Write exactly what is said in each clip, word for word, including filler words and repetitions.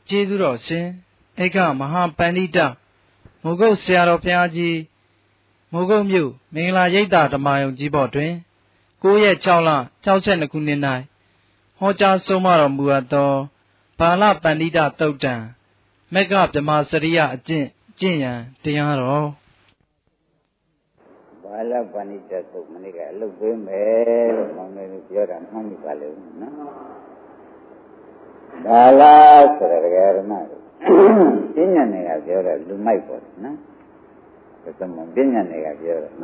ကျေးဇူးတော်ရှင်ဧကမဟာပန္တိတမိုးကုတ်ဆရာတော်ဘုရားကြီးမိုးကုတ်မြို့မင်္ဂလာရိပ်သာဓမ္မယုံကြီးဘော်တွင်ကိုးရက်ခြောက်လခြောက်ဆက်နှစ်ခုနှစ်၌ဟောကြားဆုံးမတော်မူအပ်သောဘာလပန္တိတသုတ်တံမက္ကဗြဟ္မစရိယအကျင့်ကျင့်ရန်တရားတော်ဘာလပန္တိတသုတ်မနေ့ကအလုပ်ပေးမယ်လို့မောင်လေးတို့ပြောတာမှတ်မိပါလိမ့်မယ်နော်ဘာလဆိုတဲ့ဓမ္မတို့ပညာနယ်ကပြောတော့လူမိုက်ပေါ့နော်ဒါသမပညာနယ်ကပြောတော့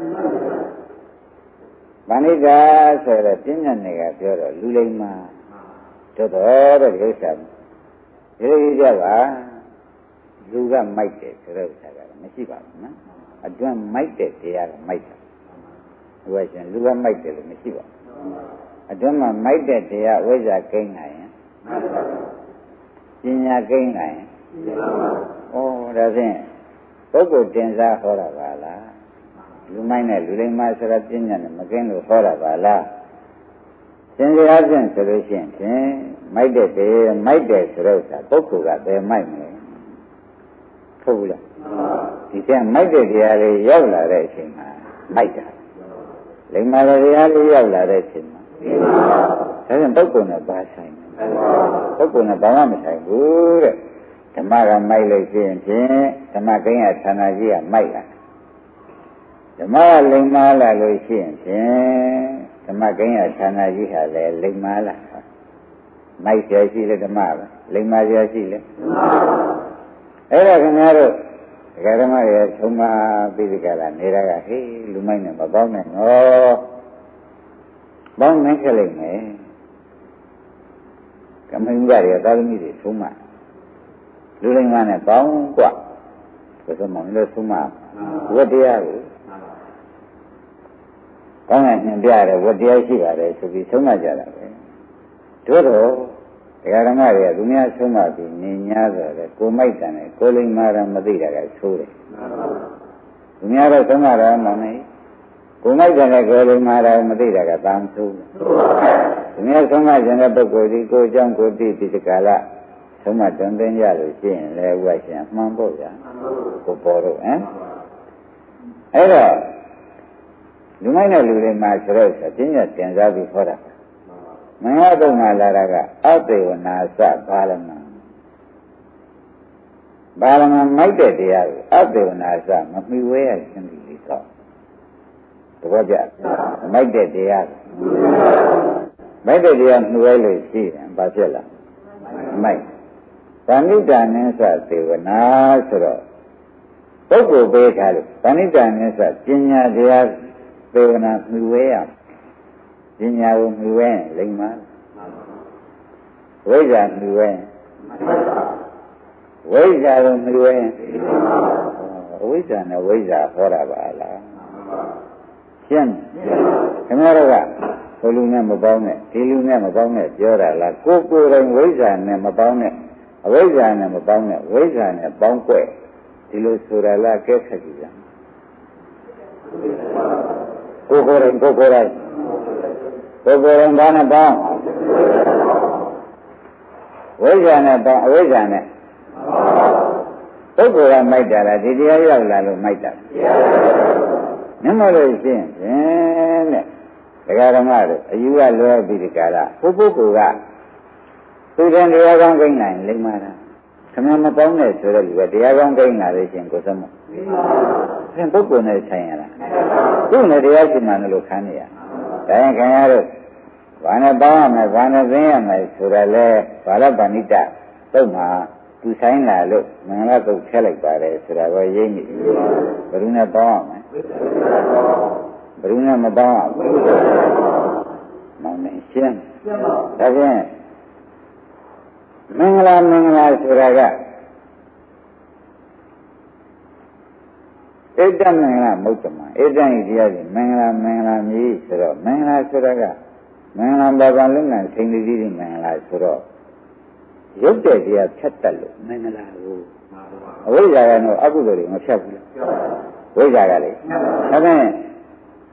ဗန္ဓိတာဆိုတဲ့ပညာနယ်ကပြောတော့လူလိမ္မာတော်တော်တဲ့ဥစ္စာဒီလိုကြပါလူကမိုက်တယ်ဆိုတဲ့ဥစ္စာကမရှိပါဘူးနော်အတွင်းမိုက်တဲ့တရားကမိုက်တာဟိုကရှင်လူကမိုက်တယ်လို့မရှိပါဘူးအတွင်းမှာမိုက်တဲ့တရားဝိဇ္ဇာကိန်းနိုင်ရင်ပညာကိန်းနိုင်ရင်ဩဒါဖြင့်ပုဂ္ဂိုလ်တင်စားဟောတာပါလားလူမိုက်နဲ့လူလိမ္မာဆိုတာပညာနဲ့မကင်းလို့ဟောတာပါလားသင်္ကြန်ဖြင့်ဆိုလို့ရှိရင်ဖြင့်မိုက်တဲ့တရားမိုက်တယ်ဆိုတော့ပုဂ္ဂိုလ်ကဘယ်မိုက်မလဲဟုတ်ဘူးလားဒီကမိုက်တဲ့တရားလေးရောက်လာတဲ့အချိန်မှာမိုက်တာလိမ္မာတဲ့တရားလေးရောက်လာတဲ့အချိန်မှာဒါကြောင့်ပုဂ္ဂိုလ်နဲ့ပါဆိုင်ပုဂ္ဂိုလ်နဲ့ဘာမှမဆိုင်ဘူးတဲ့ဓမ္မကမိုက်လို့ရှိရင်ဖြင့်ဓမ္မကိန်းကဌာနကြီးကမိုက်လာဓမ္မကလိမ္မာလာလို့ရှိရင်ဖြင့်ဓမ္မကိန်းကဌာနကြီးဟာလည်းလိမ္မာလာမိုက်เสียရှိလေဓမ္မပဲလိမ္မာเสียရှိလေအဲ့ဒါခင်ဗျားတို့ဒကာဓမ္မတွေသုံးပါပိဋကလာနေတာကဟေးလူမိုက်နဲ့မပေါင်းနဲ့နော်ပေါင်းနိုင်ခဲ့လိမ့်မယ်ကမ္မဉ္ဇတွေသာသမီတွေသုံးပါလူလိမ္မာနဲ့ပေါင်းกว่าဆိုတော့မလို့သုံးပါဝတ္တရားကိုကောင်းတဲ့ညင်ပြတယ်ဝတ္တရားရှိပါတယ်ဆိုပြီးသုံးပါကြတာပဲတို့တော့ဒကာဓမ္မတွေကသူများဆုံးမပြီးနေညာဆိုတော့ကိုမိုက်တယ်ကိုလိမ္မာရမသိတာကသိုးတယ်သူများတော့ဆုံးမတာမမေးကိုမိုက်တယ်ကိုလိမ္မာရမသိတာကတမ်းသိုးတယ်သူများဆုံးမခြင်းတဲ့ပုဂ္ဂိုလ်ဒီကိုအကြောင်းကိုသိပြီးဒီကလာဆုံးမတွင်သိရလို့ရှိရင်လည်းဥပရှင်အမှန်ပေါ့ဗျာကိုပေါ်တော့ဟမ်အဲ့တော့လူမိုက်တဲ့လူတွေမှာဆိုတော့ပညာတင်စားပြီးဟောတာမင်္ဂလာတုံမှာလာတာကအသေဝနာစဘာလမဘာလမမိုက်တဲ့တရားကိုအသေဝနာစမမှီဝဲရခြင်းဒီလေးတော့တဘောကြမိုက်တဲ့တရားမိုက်တဲ့တရားမှီဝဲလို့ရှိရင်ဘာဖြစ်လာမိုက်ဗန္ဓိတာနိသသေဝနာဆိုတော့ပုဂ္ဂိုလ်ပေးထားလို့ဗန္ဓိတာနိသပညာတရားသေဝနာမှီဝဲရပညာကိုမြှဝဲလိမ္မာဝိဇ္ဇာမြှဝဲဝိဇ္ဇာကိုမြှဝဲဝိဇ္ဇာနဲ့ဝိဇ္ဇာဟောတာပါလားရှင်းခင်ဗျားတို့ကဘယ်လူနဲ့မပေါင်းနဲ့ဒီလူနဲ့မပေါင်းနဲ့ပြောတာလားကိုယ်ကိုယ်တိုင်ဝိဇ္ဇာနဲ့မပေါင်းနဲ့အဝိဇ္ဇာနဲ့မပေါင်းနဲ့ဝိဇ္ဇာနဲ့ပေါင်းကွဲ့ဒီလိုဆိုတာလားကဲခက်ကြည့်ကြကိုယ်ကိုယ်တိုင်ကိုယ်ကိုယ်တိုင်ပုဂ္ဂိုလ်ရင်ဘာနဲ့ပေါင်းဝိဇ္ဇာနဲ့ပေါင်းအဝိဇ္ဇာနဲ့ပုဂ္ဂိုလ်ကမိုက်တာလားဒီတရားရောက်လာလို့မိုက်တာမျက်မှောက်လို့ရှိရင်ဖြင့်တဲ့ဒကာဓမ္မတို့အယူကလွဲပြီးဒီကလာဘုပုဂ္ဂိုလ်ကသူတန်တရားကောင်းကိန်းနိုင်လိမ္မာတာခမမပေါင်းနဲ့ဆိုတဲ့လူကတရားကောင်းကိန်းလာလို့ရှိရင်ကိုယ်စမဖြင့်ပုဂ္ဂိုလ်နဲ့ဆိုင်ရလားသူ့နဲ့တရားရှိမှလို့ခံနေရဒါရင်ခင်ဗျားတို့ဘာနဲ့ပေါင်းရမယ်ဘာနဲ့သိရမယ်ဆိုတော့လေဘာလပဏိတသုတ်မှာသူဆိုင်လာလို့မင်္ဂလာသုတ်ထည့်လိုက်ပါတယ်ဆိုတာကိုရိပ်နေဘယ်သူနဲ့ပေါင်းရမလဲဘယ်သူနဲ့မပေါင်းရဘူးမောင်နေရှင်းဒါဖြင့်မင်္ဂလာမင်္ဂလာဆိုတာကဣတ္တမင်္ဂလာမုဒ္ဓမာဣတ္တဤတရားကြီးမင်္ဂလာမင်္ဂလာမြည်ဆိုတော့မင်္ဂလာဆိုတာကမင်္ဂလာဘာသာလုံးနဲ့စိန်တည်းကြီးမင်္ဂလာဆိုတော့ရုပ်တဲ့တရားဖြတ်တတ်လို့မင်္ဂလာကိုအဝိဇ္ဇာကတော့အကုသိုလ်တွေမဖြတ်ဘူးလားဝိဇ္ဇာကလေဒါဖြင့်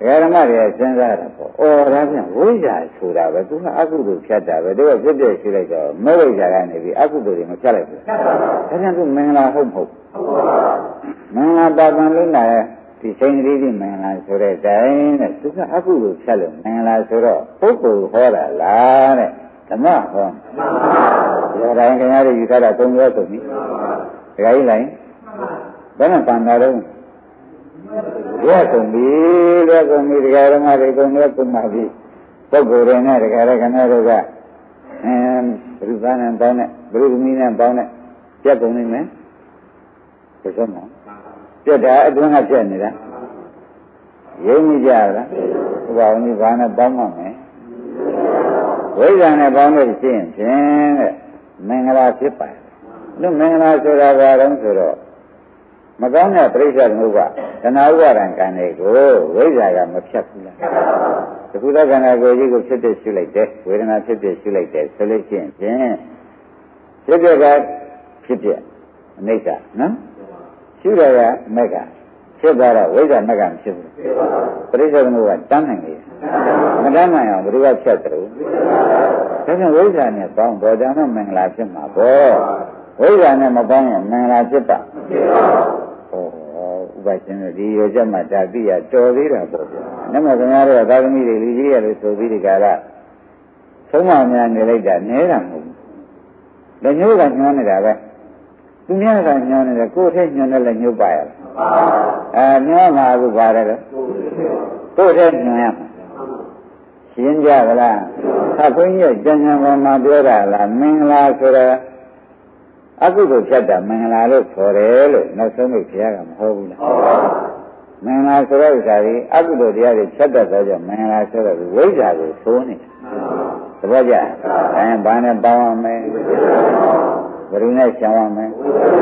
တရားဓမ္မတွေစဉ်းစားတာပေါ့အော်ဒါပြန်ဝိဇ္ဇာဆိုတာပဲသူကအကုသိုလ်ဖြတ်တာပဲသူကဖြစ်ဖြစ်ရှိလိုက်တော့မဝိဇ္ဇာကနေပြီးအကုသိုလ်တွေမဖြတ်လိုက်ဘူးဒါကြောင့်သူမင်္ဂလာဟုတ်မဟုတ်မင်္ဂလာပါပန်လို့နာဒီစိန်ကလေးဒီမင်္ဂလာဆိုတဲ့တိုင်းတဲ့သူကအကုသိုလ်ဖြတ်လို့မင်္ဂလာဆိုတော့ပုဂ္ဂိုလ်ဟောတာလားတဲ့ဓမ္မဟောဒါတိုင်းခင်ဗျားတို့ယူထားတာသုံးရောဆိုပြီဒကာကြီးလိုက်ဘယ်နဲ့ပန်တာတော့ရဲကုန်ပြီရဲကုန်ပြီဒကာဓမ္မတွေကုန်ရဲကုန်ပါပြီပုဂ္ဂိုလ်တွေနဲ့ဒကာရခဏတို့ကအဲဘုရားနဲ့ပေါင်းနဲ့ဘုရားသမီးနဲ့ပေါင်းနဲ့ပြတ်ကုန်နေမယ်ဘယ်ဆုံးမပြတ်တာအတွင်းကပြတ်နေတာရင်းမိကြလားဘုရားကြီးဘာနဲ့ပေါင်းမှမယ်ဝိဇ္ဇာနဲ့ပေါင်းလို့ရှိရင်ဖြင့်တဲ့မင်္ဂလာဖြစ်ပါတယ်လို့မင်္ဂလာဆိုတာဘာလို့ဆိုတော့မကောင်းတဲ့ပြိဿသမုပ္ပါဒနာဥပါဒံကံတွေကိုဝိဇ္ဇာကမဖြတ်ဘူးလားတခုသောခန္ဓာကိုယ်ကြီးကိုဖြစ်ဖြစ်ရှုလိုက်တယ်ဝေဒနာဖြစ်ဖြစ်ရှုလိုက်တယ်ဆိုလို့ရှိရင်ဖြင့်ဖြစ်ဖြစ်ကဖြစ်ဖြစ်အနိစ္စနော်ရှုရကမက်ကဖြစ်သွားတော့ဝိဇ္ဇာမက်ကမဖြစ်ဘူးပြိဿသမုပ္ပါတန်းနိုင်လေမတန်းနိုင်အောင်ဘယ်သူကဖြတ်တယ်ဒါကြောင့်ဝိဇ္ဇာနဲ့ပေါင်းပေါ်ကြတော့မင်္ဂလာဖြစ်မှာပေါ့ဝိဇ္ဇာနဲ့မပေါင်းရင်မင်္ဂလာဖြစ်ပါဟောဥပရှင်တို့ဒီရောချက်မှဒါသိရတော်သေးတာပေါ့ဗျာ။နမခင်ဗျားတို့သာသမီတွေလူကြီးရလို့ဆိုပြီးဒီကရသုံးမများနေလိုက်တာနဲတာမဟုတ်ဘူး။လက်ညှိုးကညှောနေတာပဲ။သူများကညှောနေတယ်ကိုယ်ထဲညှောနေလက်ညှိုးပါရလား။အဲညှောမှာအခုပါတယ်လေ။ကိုယ်ထဲညှောရမှာ။ရှင်းကြပါလား။သခွင်းရဲ့ကျန်ကျန်ပေါ်မှာပြောတာလားမင်္ဂလာဆိုတော့အကုသိုလ်ဖြတ်တာမင်္ဂလာလို့ခေါ်တယ်လို့နောက်ဆုံးလို့ဘုရားကမဟောဘူးလားမင်္ဂလာဆိုတဲ့ဥစ္စာကြီးအကုသိုလ်တရားတွေဖြတ်တတ်သောကြောင့်မင်္ဂလာဆိုတဲ့ဝိဇ္ဇာကိုသိုးနေတာသဘောကျအဲဘာနဲ့ပေါင်းရမလဲဘယ်လိုနဲ့ရှောင်ရမလဲ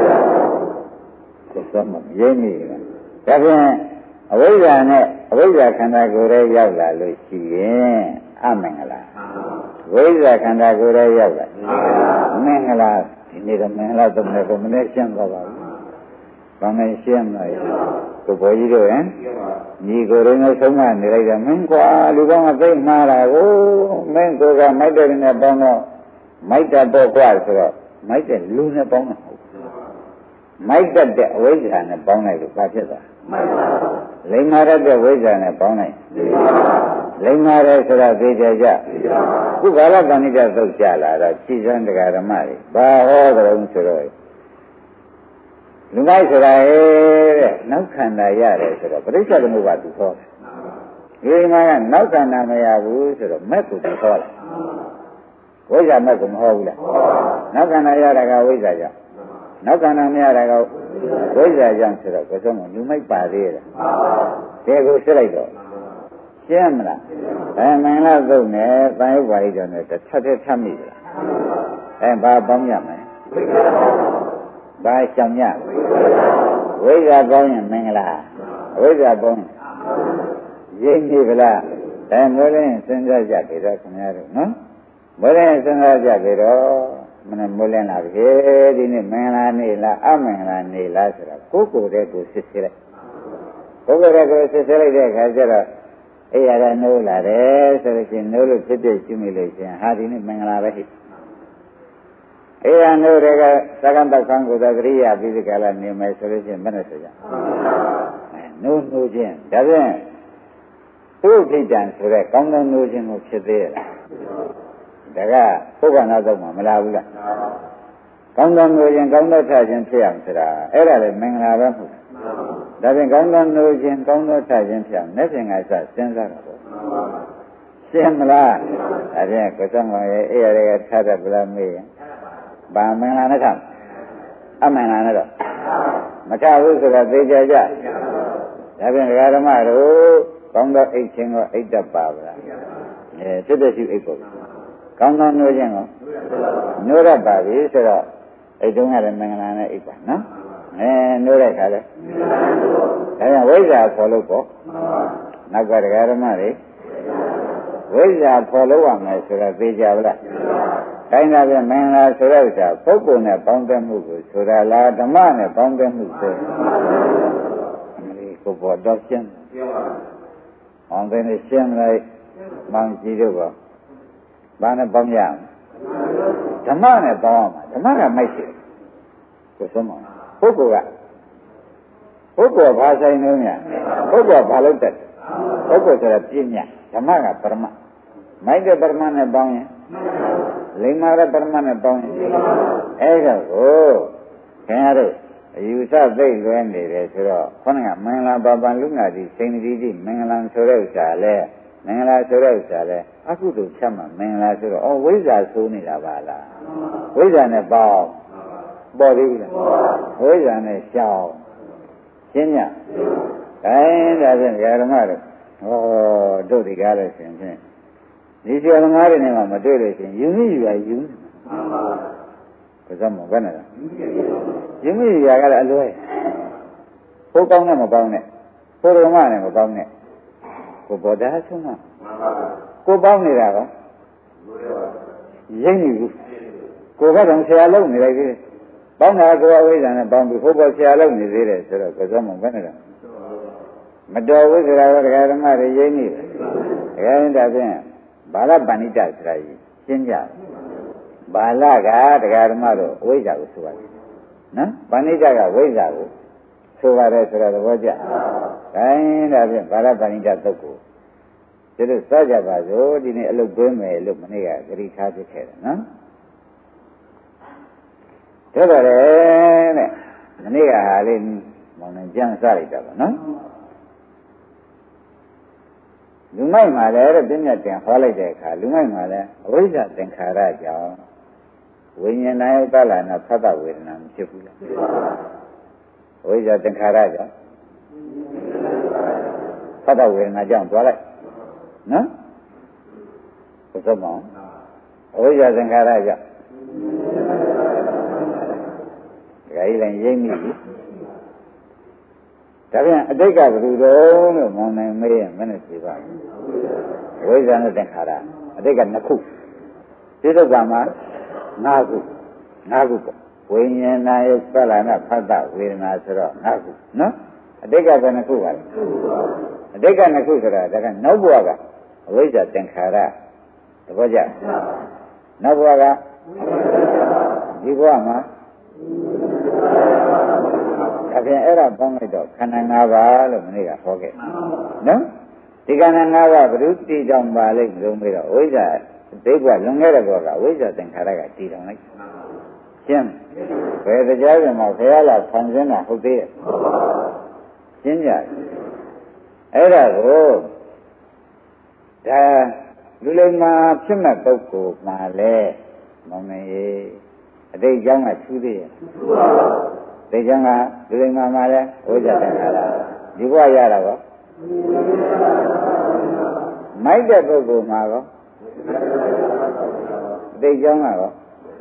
သက်သက်မရင်းနေတယ်ဒါဖြင့်အဝိဇ္ဇာနဲ့အဝိဇ္ဇာခန္ဓာကိုယ်ရဲ့ရောက်လာလို့ရှိရင်အမင်္ဂလာဝိဇ္ဇာခန္ဓာကိုယ်ရဲ့ရောက်လာမင်္ဂလာဒီနေ့တော့မင်္ဂလာသုံးတယ်ကိုမနေ့ရှင်းသွားပါဘူး။ဘာမှရှင်းမလို့ကိုဘောကြီးတို့ဟင်ညီကိုရင်းနဲ့ဆုံးမနေလိုက်တယ်မင်းကွာလူကောင်းကသိမှားတာကိုမင်းကိုကမိုက်တဲ့နဲ့ပေါင်းတော့မိုက်တတ်တော့ကွာဆိုတော့မိုက်တဲ့လူနဲ့ပေါင်းတာဟုတ်မိုက်တတ်တဲ့အဝိဇ္ဇာနဲ့ပေါင်းလိုက်လို့ဘာဖြစ်သွားလိမ္မာရတဲ့ဝိဇ္ဇာနဲ့ပေါင်းလိုက်လိမ္မာရဲဆိုတာသိကြကြခုကာလတဏိတသုတ်ကြလာတော့ခြိစံတရားဓမ္မတွေဘာဟောကြုံဆိုတော့လူမိုက်ဆိုတာဟဲ့တဲ့နောက်ခန္ဓာရတယ်ဆိုတော့ပရိစ္ဆေသမုပ္ပါသူဟောတယ်ဒီမှာကနောက်ခန္ဓာမရဘူးဆိုတော့မက်ကိုသူဟောတယ်ဝိဇ္ဇာမက်ကိုမဟောဘူးလားနောက်ခန္ဓာရတာကဝိဇ္ဇာကြောင့်နောက်ခန္ဓာမရတာကဝိဇ္ဇာကြောင့်ဆိုတော့ဘယ်ဆုံးမလူမိုက်ပါသေးတယ်ဒီကိုစစ်လိုက်တော့ရှင်းမလားအဲမင်္ဂလာသုတ်နဲ့သံယုတ်ပါဠိတော်နဲ့တစ်ထပ်ထပ်ထပ်မိတယ်အဲဘာပေါင်းရမလဲဘာရှောင်ရဝိဇ္ဇာပေါင်းရင်မင်္ဂလာဝိဇ္ဇာပေါင်းရင်းကြည့်ဗလားအဲမိုးလင်းစဉ်းစားကြကြတော့ခင်ဗျားတို့နော်မိုးလင်းစဉ်းစားကြကြတော့မနေ့မိုးလင်းလာပြီဒီနေ့မင်္ဂလာနေ့လားအမင်္ဂလာနေ့လားဆိုတာကိုယ်ကိုယ်တည်းကိုစစ်စစ်လိုက်ကိုယ်ကိုယ်တည်းကိုစစ်စစ်လိုက်တဲ့အခါကျတော့အဲ့ရတာနိုးလာတယ်ဆိုလို့ရှိရင်နိုးလို့ဖြစ်ဖြစ်ရှိမိလို့ရှိရင်ဟာဒီနေ့မင်္ဂလာပဲဟိအဲ့ရနိုးတွေကသက္ကန့်တောက်ခံကိုသာကရိယာပြီးဒီကလာနေမယ်ဆိုလို့ရှိရင်မနဲ့ဆိုကြအဲနိုးနိုးခြင်းဒါဖြင့်သူ့ခိတ္တံဆိုတဲ့ကောင်းသောနိုးခြင်းကိုဖြစ်သေးလားဒါကပုဗ္ဗနာတော့မှမလာဘူးလားကောင်းသောနိုးခြင်းကောင်းသောထခြင်းဖြစ်အောင်ဆိုတာအဲ့ဒါလည်းမင်္ဂလာပဲမဟုတ်ဒါဖြင့်ကောင်းသောနိုးခြင်းကောင်းသောထခြင်းဖြစ်အောင်လက်ဖြင့်ကစစဉ်းစားတာပေါ့ရှင်းမလားဒါဖြင့်ကိုယ်ဆောင်ရဲ့အဲ့ရတဲ့ထားတတ်ဗလားမေးရင်ဘာမင်္ဂလာနဲ့ခါအမင်္ဂလာနဲ့တော့မချဘူးဆိုတာသိကြကြဒါဖြင့်ဒကာဓမ္မတို့ကောင်းသောအိတ်ခြင်းကိုအိတ်တတ်ပါဗလားအဲဖြစ်တဲ့ရှိအိတ်ပေါ့ကောင်းသောနိုးခြင်းကိုနိုးရပါပြီဆိုတော့အိတ်တုံးရတယ်မင်္ဂလာနဲ့အိတ်ပါနော်အဲနိုးတဲ့ခါလဲဒါကြောင့်ဝိဇ္ဇာဖော်လို့ပေါ့နောက်ကဒကာဓမ္မတွေဝိဇ္ဇာဖော်လို့ရမယ်ဆိုတော့သိကြဗလားတိုင်းတာပြန်မင်္ဂလာဆိုတဲ့ဥစ္စာပုဂ္ဂိုလ်နဲ့ပေါင်းတဲ့မှုကိုဆိုတာလားဓမ္မနဲ့ပေါင်းတဲ့မှုဆိုဒီကိုပေါ်တော့ရှင်းအောင်သိနေရှင်းလိုက်မောင်ကြည့်တော့ဘောဘာနဲ့ပေါင်းရဓမ္မနဲ့ပေါင်းအောင်ဓမ္မကမိုက်တယ်ကိုဆုံးမပုဂ္ဂိုလ်ကပုဂ္ဂိုလ်ဘာဆိုင်နေမြပုဂ္ဂိုလ်ဘာလို့တက်ပုဂ္ဂိုလ်ဆိုတာပြည့်ညတ်ဓမ္မကပရမမိုက်တဲ့ပရမနဲ့ပေါင်းရင်လိမ္မာတဲ့ပရမနဲ့ပေါင်းရင်အဲ့ဒါကိုခင်ဗျားတို့အယူဆသိလွဲနေတယ်ဆိုတော့ခေါင်းကမင်္ဂလာပါပန်လူငါတိစိန်တိတိမင်္ဂလာဆိုတဲ့ဥစ္စာလဲမင်္ဂလာဆိုတဲ့ဥစ္စာလဲအကုသိုလ်ချက်မှမင်္ဂလာဆိုတော့ဩဝိဇ္ဇာဆိုးနေတာပါလားဝိဇ္ဇာနဲ့ပေါင်းပေါ်ပြီလားဝိဇ္ဇာနဲ့ရှောင်းရှင်းညအဲဒါဖြင့်ဓမ္မတို့ဟောတို့ဒီကားလို့ရှင်ဖြင့်ဒီဆရာသမားတွေနဲ့မှမတွေ့လို့ရှင်ယူမိယူရယူဘယ်သောမဘယ်နဲ့လဲယူမိယူရကလည်းအလွဲဘိုးကောင်းနဲ့မကောင်းနဲ့ဘိုးဓမ္မနဲ့မကောင်းနဲ့ကိုဘောဓာဆုံးမကိုပေါင်းနေတာကောရိမ့်နေဘူးကိုကတော့ဆရာလုံးနေလိုက်သေးတယ်ပေါင်းတာကိုအဝိဇ္ဇာနဲ့ပေါင်းပြီးဘိုးဘောဆရာလုံးနေသေးတယ်ဆိုတော့ဘယ်သောမဘယ်နဲ့လဲမတော်ဝိဇ္ဇာရောတရားဓမ္မတွေရိမ့်နေတယ်ဒါကြတဲ့ဖြင့်ဘာလပဏိတဆိုတာကြီးရှင်းကြဘာလကတရားဓမ္မတို့ဝိဇ္ဇာကိုဆိုပါတယ်နော်ပဏိတကဝိဇ္ဇာကိုဆိုပါတယ်ဆိုတော့သဘောကျခိုင်းဒါဖြင့်ဘာလပဏိတသုတ်ကိုဒီလိုစကြပါစို့ဒီနေ့အလုပ်ပေးမယ်လို့မနေ့ကဂရိထားဖြစ်ခဲ့တယ်နော်ဒါတော့လေတဲ့မနေ့ကဟာလေးမောင်နှံကြံစလိုက်တာပါနော်လူမိုက်မှာလည်းတဲ့ပြည့်ညတ်တင်ဟောလိုက်တဲ့အခါလူမိုက်မှာလည်းအဝိဇ္ဇာသင်္ခါရကြောင့်ဝိညာဏယုတ်တလာနာဖတ်တဝေဒနာမဖြစ်ဘူးလားအဝိဇ္ဇာသင်္ခါရကြောင့်ဖတ်တဝေဒနာကြောင့်သွားလိုက်နော်ဘုရားမောင်အဝိဇ္ဇာသင်္ခါရကြောင့်ဒါကြီးလည်းရိမ့်မိပြီဒါပြန်အတိတ်ကဘယ်လိုတော့လို့မောင်နိုင်မေးရင်မနဲ့ဖြေပါဘူးဝိဇ္ဇာနဲ့သင်္ခါရအတိတ်ကနှစ်ခုဒီဒုက္ခမှာငါးခုငါးခုပေါ့ဝိညာဏယပလနာဖတ်တဝေဒနာဆိုတော့ငါးခုနော်အတိတ်ကဘယ်နှစ်ခုပါလဲအတိတ်ကနှစ်ခုဆိုတာဒါကနောက်ဘဝကအဝိဇ္ဇာသင်္ခါရသဘောကျနောက်ဘဝကဒီဘဝမှာဒါဖြင့်အဲ့ဒါပေါင်းလိုက်တော့ခန္ဓာ၅ပါးလို့မနေ့ကဟောခဲ့နော်ဒီခန္ဓာ၅ပါးဘုရုတည်ကြောင်ပါလိမ့်မလို့ပြီးတော့ဝိဇ္ဇာဒိဋ္ဌကလွန်ခဲ့တဲ့ဘောကဝိဇ္ဇာသင်္ခါရကတည်တော်လိုက်ရှင်းဘယ်တရားပြန်မှာဘုရားလာဆံစင်းတာဟုတ်သေးရဲ့ရှင်းကြအဲ့ဒါကိုဒါလူလိမ္မာဖြစ်မဲ့ပုဂ္ဂိုလ်မှာလဲမောင်နေအတိတ်အကြောင်းကထူးသေးရဲ့ဒီကြောင့်ကလူလိမ္မာမှာလဲဝိဇ္ဇာသင်္ခါရဒီဘဝရတာကောမိုက်တဲ့ပုဂ္ဂိုလ်မှာကောဒီကြောင့်ကကော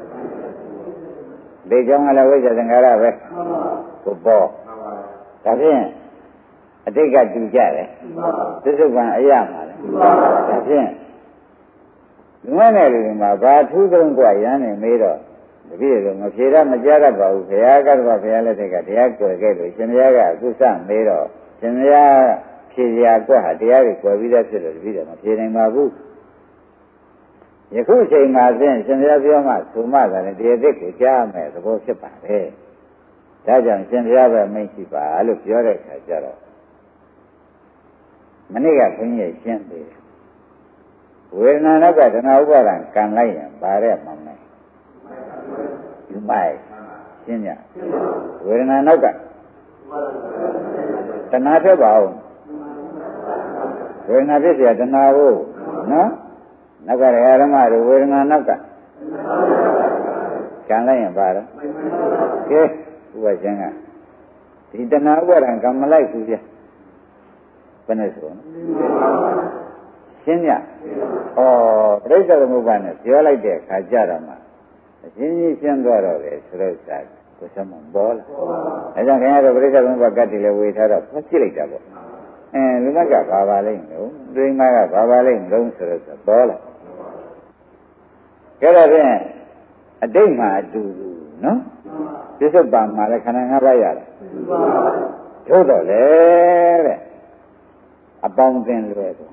ဒီကြောင့်ကလည်းဝိဇ္ဇာသင်္ခါရပဲကိုပေါ်ဒါဖြင့်အတိတ်ကတူကြတယ်သစ္စုပ္ပန်အရမှာလေဒါဖြင့်လူမနဲ့လူမှာဘာထူးဆုံးกว่าရမ်းနေမေးတော့တပည့်တော်မဖြေရမကြားတတ်ပါဘူးဘုရားကတော့ဘုရားလက်ထက်ကတရားကြွယ်ခဲ့လို့ရှင်ဘုရားကအခုစမေးတော့ရှင်ဘုရားဖြေရာကွက်ဟာတရားတွေကြွယ်ပြီးသားဖြစ်လို့တပည့်တော်မဖြေနိုင်ပါဘူးယခုချိန်မှာဖြင့်ရှင်ဘုရားပြောမှသုမသာနဲ့တရားသစ်ကိုကြားမယ်သဘောဖြစ်ပါတယ်ဒါကြောင့်ရှင်ဘုရားပဲမိတ်ရှိပါလို့ပြောတဲ့အခါကျတော့မနေ့ကဘုန်းကြီးရှင်းသေးတယ်ဝေဒနာနောက်ကဒနာဥပါဒံကံလိုက်ရင်ဗါတဲ့မောင်နိုင်ဒီမိုက်ရှင်းညဝေဒနာနောက်ကတဏှာဖြစ်ပါဦးဝေဒနာဖြစ်เสียတဏှာကိုနော်နောက်ကရဟဓမ္မတွေဝေဒနာနောက်ကကံလိုက်ရင်ဗါတော့ကဲဥပရှင်ကဒီတဏှာဥပါဒံကံမလိုက်ဘူးပြဘယ်နဲ့ဆိုရှင်းညဩပြိဿသမုပ္ပါနဲ့ပြောလိုက်တဲ့အခါကျတော့မှအရှင်းကြီးရှင်းသွားတော့လေဆိုတော့စာကိုစမပေါ်လာအဲကြောင့်ခင်ဗျားတို့ပြိဿသမုပ္ပါကတ်တီလည်းဝေထားတော့ဖတ်ကြည့်လိုက်တာပေါ့အဲလူမကဘာပါလိမ့်မလို့ဒိမကဘာပါလိမ့်မလို့ဆိုတော့ပေါ်လာကြတော့ဖြင့်အတိတ်မှာအတူတူနော်ပြစ္ဆုတ်ပံမှာလည်းခန္ဓာ၅ပါးရတယ်ထို့တော့လေတဲ့အပေါင်းသင်လွယ်တယ်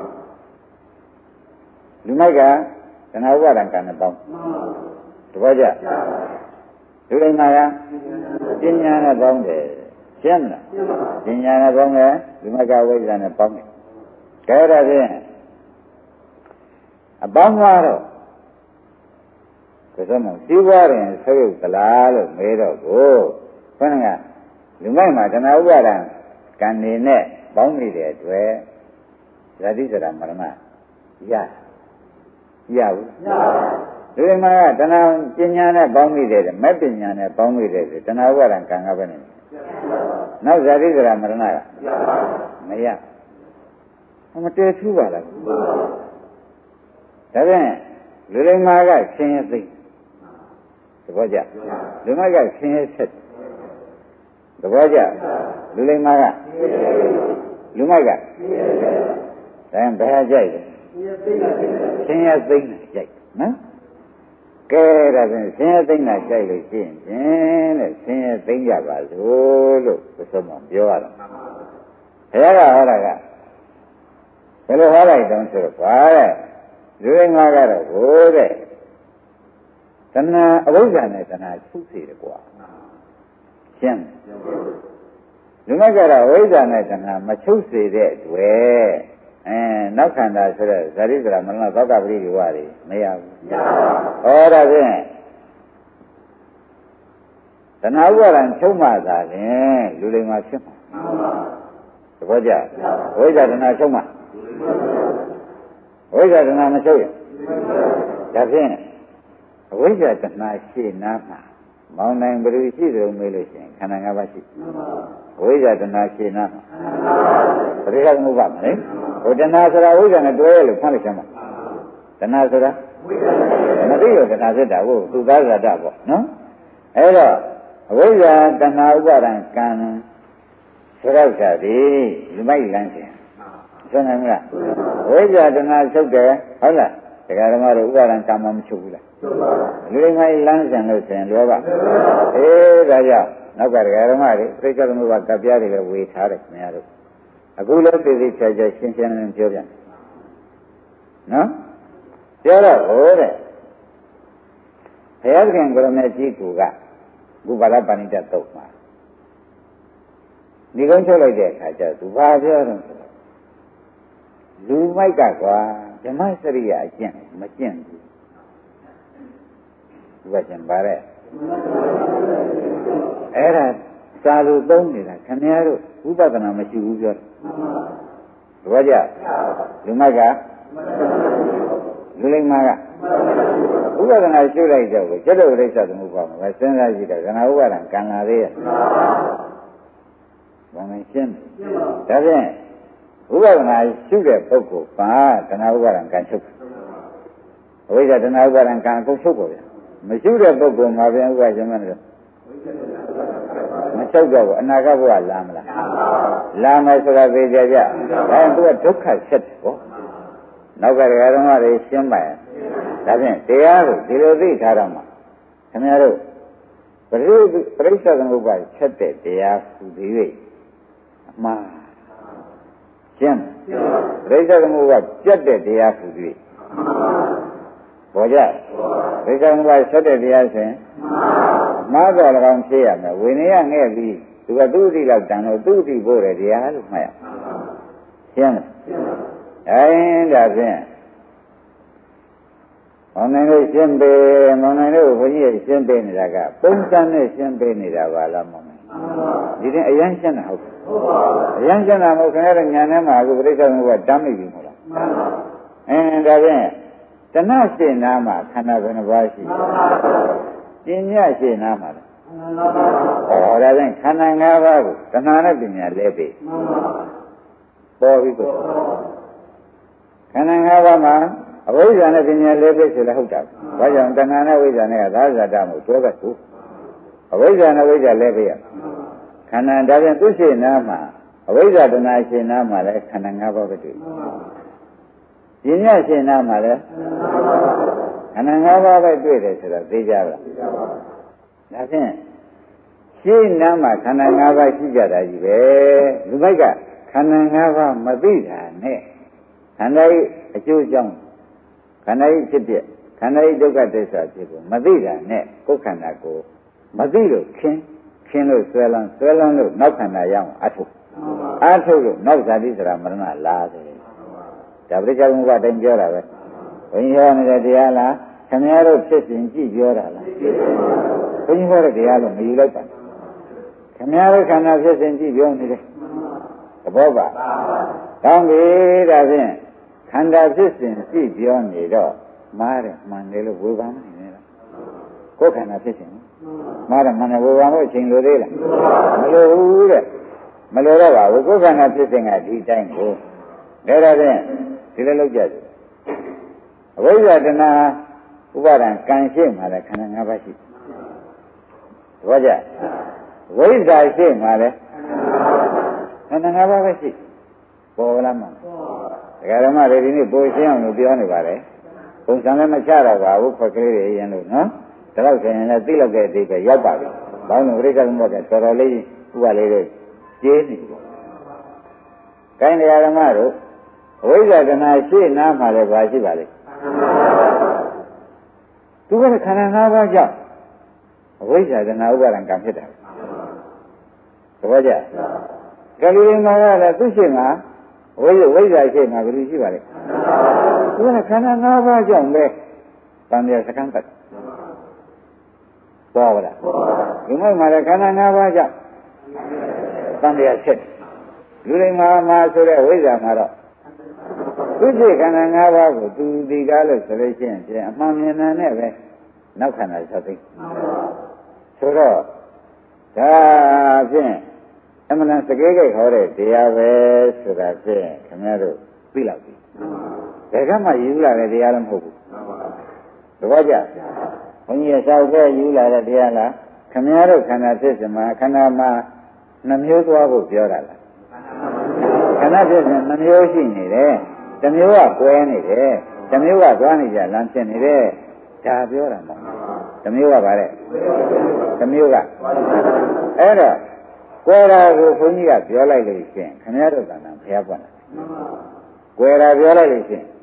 လူမိုက်ကတဏှာဥပါဒံကံနဲ့ပေါင်းတပည့်ကြလူတိုင်းမှာကပညာနဲ့ပေါင်းတယ်ရှင်းမလားပညာနဲ့ပေါင်းတယ်လူမိုက်ကဝိဇ္ဇာနဲ့ပေါင်းတယ်ဒါရဖြင့်အပေါင်းကတော့ဒါဆိုမှစီးပွားရင်ဆုပ်ယုတ်သလားလို့မေးတော့ကိုခொနကလူမိုက်မှာတဏှာဥပါဒံကံနေနဲ့ပေါင်းနေတဲ့အတွက်ဇာတိစရာမရဏရရဘူးလူတွေမှာတဏှာပညာနဲ့ပေါင်းမိတယ်မဲ့ပညာနဲ့ပေါင်းမိတယ်တဏှာဥပါဒံကံကပဲနေနောက်ဇာတိစရာမရဏကမရမတည်ထူးပါလားဒါဖြင့်လူတွေမှာကဆင်းရဲသိသဘောကျလူမိုက်ကဆင်းရဲဆက်သဘောကျလူလိမ္မာကလူမိုက်ကဒါရင်ဘယ်ဟာကြိုက်လဲဆင်းရဲသိမ့်တာကြိုက်နော်ကဲဒါဖြင့်ဆင်းရဲသိမ့်တာကြိုက်လို့ရှိရင်ဖြင့်တဲ့ဆင်းရဲသိမ့်ကြပါလို့လို့ဆိုမှပြောရတော့ဘုရားကဟောတာကဘယ်လိုဟောလိုက်တုံးဆိုတော့ဘာလဲလူလိမ္မာကတော့ဟိုတဲ့တဏှာအဝိဇ္ဇာနဲ့တဏှာချုပ်စေတယ်ကွာရှင်းလူမိုက်ကတော့ဝိဇ္ဇာနဲ့တဏှာမချုပ်စေတဲ့အတွက်အဲနောက်ခန္ဓာဆိုတဲ့ဇာတိစရာမရဏသောကပရိဒီဝါတွေမရဘူးမရပါဘူးဟောဒါဖြင့်တဏှာဥပါဒံချုပ်မှသာလင်လူလိမ္မာဖြစ်မှာသဘောကျဝိဇ္ဇာတဏှာချုပ်မှဝိဇ္ဇာတဏှာမချုပ်ရင်ဒါဖြင့်အဝိဇ္ဇာတဏှာရှိနာမှာမောင်းနိုင်ဘယ်လိုရှိတယ်လို့မေးလို့ရှိရင်ခန္ဓာ၅ပါးရှိဝိဇ္ဇာတဏှာရှိနာမှာပရိက္ခမုပ္ပါမလဲဟိုတဏှာဆိုတာဝိဇ္ဇာနဲ့တွဲရလို့ဖတ်လိုက်ချင်မှာတဏှာဆိုတာမသိရတဏှာစစ်တာကိုသူသားဇာတပေါ့နော်အဲ့တော့အဝိဇ္ဇာတဏှာဥပါဒံကံဆိုတော့ကတည်းလူမိုက်လမ်းရှင်ဆိုနိုင်မလားဝိဇ္ဇာတဏှာချုပ်တယ်ဟုတ်လားတရားဓမ္မတို့ဥပါဒံကာမမချုပ်ဘူးလားလူတွေမိုက်လမ်းရှင်လို့ဆိုရင်လောဘအေးဒါကြောင့်နောက်ကတရားဓမ္မတွေသိက္ခာသမုပ္ပါကပြားတွေလည်းဝေထားတယ်ခင်ဗျားတို့အခုလည်းသိသိချာချာရှင်းရှင်းလင်းလင်းပြောပြန်နော်ပြောတော့ဟိုတဲ့ဘုရားသခင်ကိုရမေကြီးကူကကုပါဒပါဏိတတုတ်မှာဒီကုန်းချုပ်လိုက်တဲ့အခါကျသူဘာပြောတော့ဆိုတော့လူမိုက်ကကွာဓမ္မစရိယာအကျင့်မကျင့်ဘူးဒီကကျင့်ပါတဲ့အဲ့ဒါစာလူသုံးနေတာခင်ဗျားတို့ဝိပဿနာမရှိဘူးပြောတယ်သဘောကျလူမိုက်ကလူလိမ္မာကဝိပဿနာရှုလိုက်တော့ကျက်တော့အိဋ္ဌသမုပ္ပါမှာစဉ်းစားကြည့်တော့ခန္ဓာဥပါဒံကံလာသေးရဲ့ဘာမှရှင်းဒါဖြင့်ဝိပဿနာရှုတဲ့ပုဂ္ဂိုလ်ပါခန္ဓာဥပါဒံကံချုပ်အဝိဇ္ဇာတဏှာဥပါဒံကံအကုန်ချုပ်ပါဗျာမရှုတဲ့ပုဂ္ဂိုလ်မှာပြန်ဥပါဒ်မလို့မချုပ်တော့ဘူးအနာဂတ်ဘဝလာမလားလာမယ်ဆိုတာသိကြကြအဲသူကဒုက္ခဆက်တယ်ပေါ့နောက်ကတရားဓမ္မတွေရှင်းပါရဲ့ဒါဖြင့်တရားကိုဒီလိုသိထားတော့မှခင်ဗျားတို့ပရိပရိစ္ဆေသမုပ္ပါချက်တဲ့တရားဟူသည်၍အမှားရှင်းပရိစ္ဆေသမုပ္ပါပြတ်တဲ့တရားဟူသည်ဘောကြပရိစ္ဆေသမုပ္ပါချက်တဲ့တရားဆိုရင်မှားတော်၎င်းဖြေရမယ်ဝိနည်းငဲ့ပြီးသူကသူ့အတိလောက်တန်လို့သူ့အတိဖို့တဲ့တရားလို့မှတ်ရရှင်းလားအဲဒါဖြင့်မောင်နိုင်လို့ရှင်းပေးမောင်နိုင်လို့ဘုန်းကြီးရှင်းပေးနေတာကပုံစံနဲ့ရှင်းပေးနေတာပါလားမောင်နိုင်ဒီတင်အရင်ရှင်းတာဟုတ်အရင်ရှင်းတာမဟုတ်ခင်ဗျားတို့ညာထဲမှာအခုပြိဿမှုကတမ်းမိပြီမဟုတ်လားအင်းဒါဖြင့်တဏှရှိနာမှာခန္ဓာဘယ်နှပါးရှိပညာရှိနာမှာလားဩဒါဖြင့်ခန္ဓာ၅ပါးကိုတဏှာနဲ့ပညာလဲပြီပေါ်ပြီကိုခန္ဓာ၅ပါးမှာအဝိဇ္ဇာနဲ့ပညာလဲပြီဆိုလည်းဟုတ်တာဘာကြောင့်တဏှာနဲ့ဝိဇ္ဇာနဲ့ကသာဇာတမို့တွဲပဲကိုအဝိဇ္ဇာနဲ့ဝိဇ္ဇာလဲပြီရခန္ဓာဒါဖြင့်သူရှိနာမှာအဝိဇ္ဇာတဏှာရှိနာမှာလည်းခန္ဓာ၅ပါးပဲတွေ့ပညာရှိနာမှာလည်းခန္ဓာ၅ပါးပဲတွေ့တယ်ဆိုတော့သိကြပါလားဒါဖြင့်ရှင်းနာမှာခန္ဓာ၅ပါးရှိကြတာကြီးပဲလူမိုက်ကခခန္ဓာ၅ပါးမသိတာနဲ့ခန္ဓာရဲ့အကျိုးကြောင့်ခန္ဓာရဲ့ဖြစ်ဖြစ်ခန္ဓာရဲ့ဒုက္ခသစ္စာဖြစ်ကိုမသိတာနဲ့ကိုယ်ခန္ဓာကိုမသိလို့ခင်ခင်လို့ဆွဲလန်းဆွဲလန်းလို့နောက်ခန္ဓာရအောင်အထုတ်အထုတ်လို့နောက်ဇာတိစရာမရဏလာတယ်ဒါပရိစ္ဆေသမုပ္ပါတိုင်းပြောတာပဲဘုန်းကြီးဟောနေတဲ့တရားလားခင်ဗျားတို့ဖြစ်စဉ်ကြည့်ပြောတာလားဘုန်းကြီးဟောတဲ့တရားလို့မယူလိုက်ပါခင်ဗျားတို့ခန္ဓာဖြစ်စဉ်ကြည့်ပြောနေတယ်သဘောပါကောင်းပြီဒါဖြင့်ခန္ဓာဖြစ်စဉ်ကြည့်ပြောနေတော့မားတယ်မှန်တယ်လို့ဝေဘာမနေနဲ့လားကိုယ်ခန္ဓာဖြစ်စဉ်မားတယ်မှန်တယ်ဝေဘာလို့အချိန်လိုသေးလားမလိုဘူးတဲ့မလိုတော့ပါဘူးကိုယ်ခန္ဓာဖြစ်စဉ်ကဒီတိုင်းကိုဒါတော့ဖြင့်ဒီလိုလုပ်ကြတယ်အဝိဇ္ဇာတဏှာဥပါဒံကံရှိမှလည်းခန္ဓာ၅ပါးရှိသဘောကျဝိဇ္ဇာရှိမှလည်းခန္ဓာ၅ပါးပဲရှိပေါ်လာမှာဒကာဓမ္မတွေဒီနေ့ပိုရှင်းအောင်လို့ပြောနေပါလေပုံစံလည်းမချတော့ပါဘူးခွက်ကလေးတွေရင်လို့နော်ဒါတော့ဆိုရင်လည်းသိလောက်တဲ့အတိတ်ပဲရောက်ပါပြီဘောင်းလို့ပြိဿသမုပ္ပါကတော်တော်လေးဥပါလေးတွေကျေးနေတယ်ကိုင်းဒကာဓမ္မတို့အဝိဇ္ဇာတဏှာရှိနားမှာလည်းဘာရှိပါလဲသူကခန္ဓာ၅ပါးကြောင့်အဝိဇ္ဇာတဏှာဥပါဒံကံဖြစ်တာသဘောကျကလေးလေးမှာလည်းသူရှိမှာဝိဇ္ဇဝိဇ္ဇာရှိမှာဘယ်လိုရှိပါလဲသူကခန္ဓာ၅ပါးကြောင့်ပဲတန်တရားစကံတက်ပေါ်ပါလားဒီမှာမှာလည်းခန္ဓာ၅ပါးကြောင့်တန်တရားဖြစ်လူတွေမှာမှာဆိုတဲ့ဝိဇ္ဇာမှာတော့သူရှိခန္ဓာ၅ပါးကိုသူဒီကားလို့ဆိုလို့ရှိရင်အမှန်မြင်တဲ့ပဲနောက်ခန္ဓာဆက်သိဆိုတော့ဒါဖြင့်အမှန်တန်စကေးကိတ်ဟောတဲ့တရားပဲဆိုတာဖြင့်ခင်ဗျားတို့သိလောက်ပြီဘယ်ကမှယူလာတဲ့တရားလည်းမဟုတ်ဘူးသဘောကျဘုန်းကြီးဆောက်ခဲ့ယူလာတဲ့တရားလားခင်ဗျားတို့ခန္ဓာဖြစ်စမှာခန္ဓာမှာနှမျိုးသွားဖို့ပြောတာလားခန္ဓာဖြစ်စဉ်နှမျိုးရှိနေတယ်တစ်မျိုးကကွဲနေတယ်တစ်မျိုးကသွားနေကြလမ်းဖြစ်နေတယ်ဒါပြောတာမဟုတ်တစ်မျိုးကဗါတဲ့တစ်မျိုးကအဲ့တော့ကွဲတာကိုဘုန်းကြီးကပြောလိုက်လို့ရှိရင်ခင်ဗျားတို့ကံဘုရားပွင့်တယ်ကွဲတာပြောလိုက်လို့ရှိရင်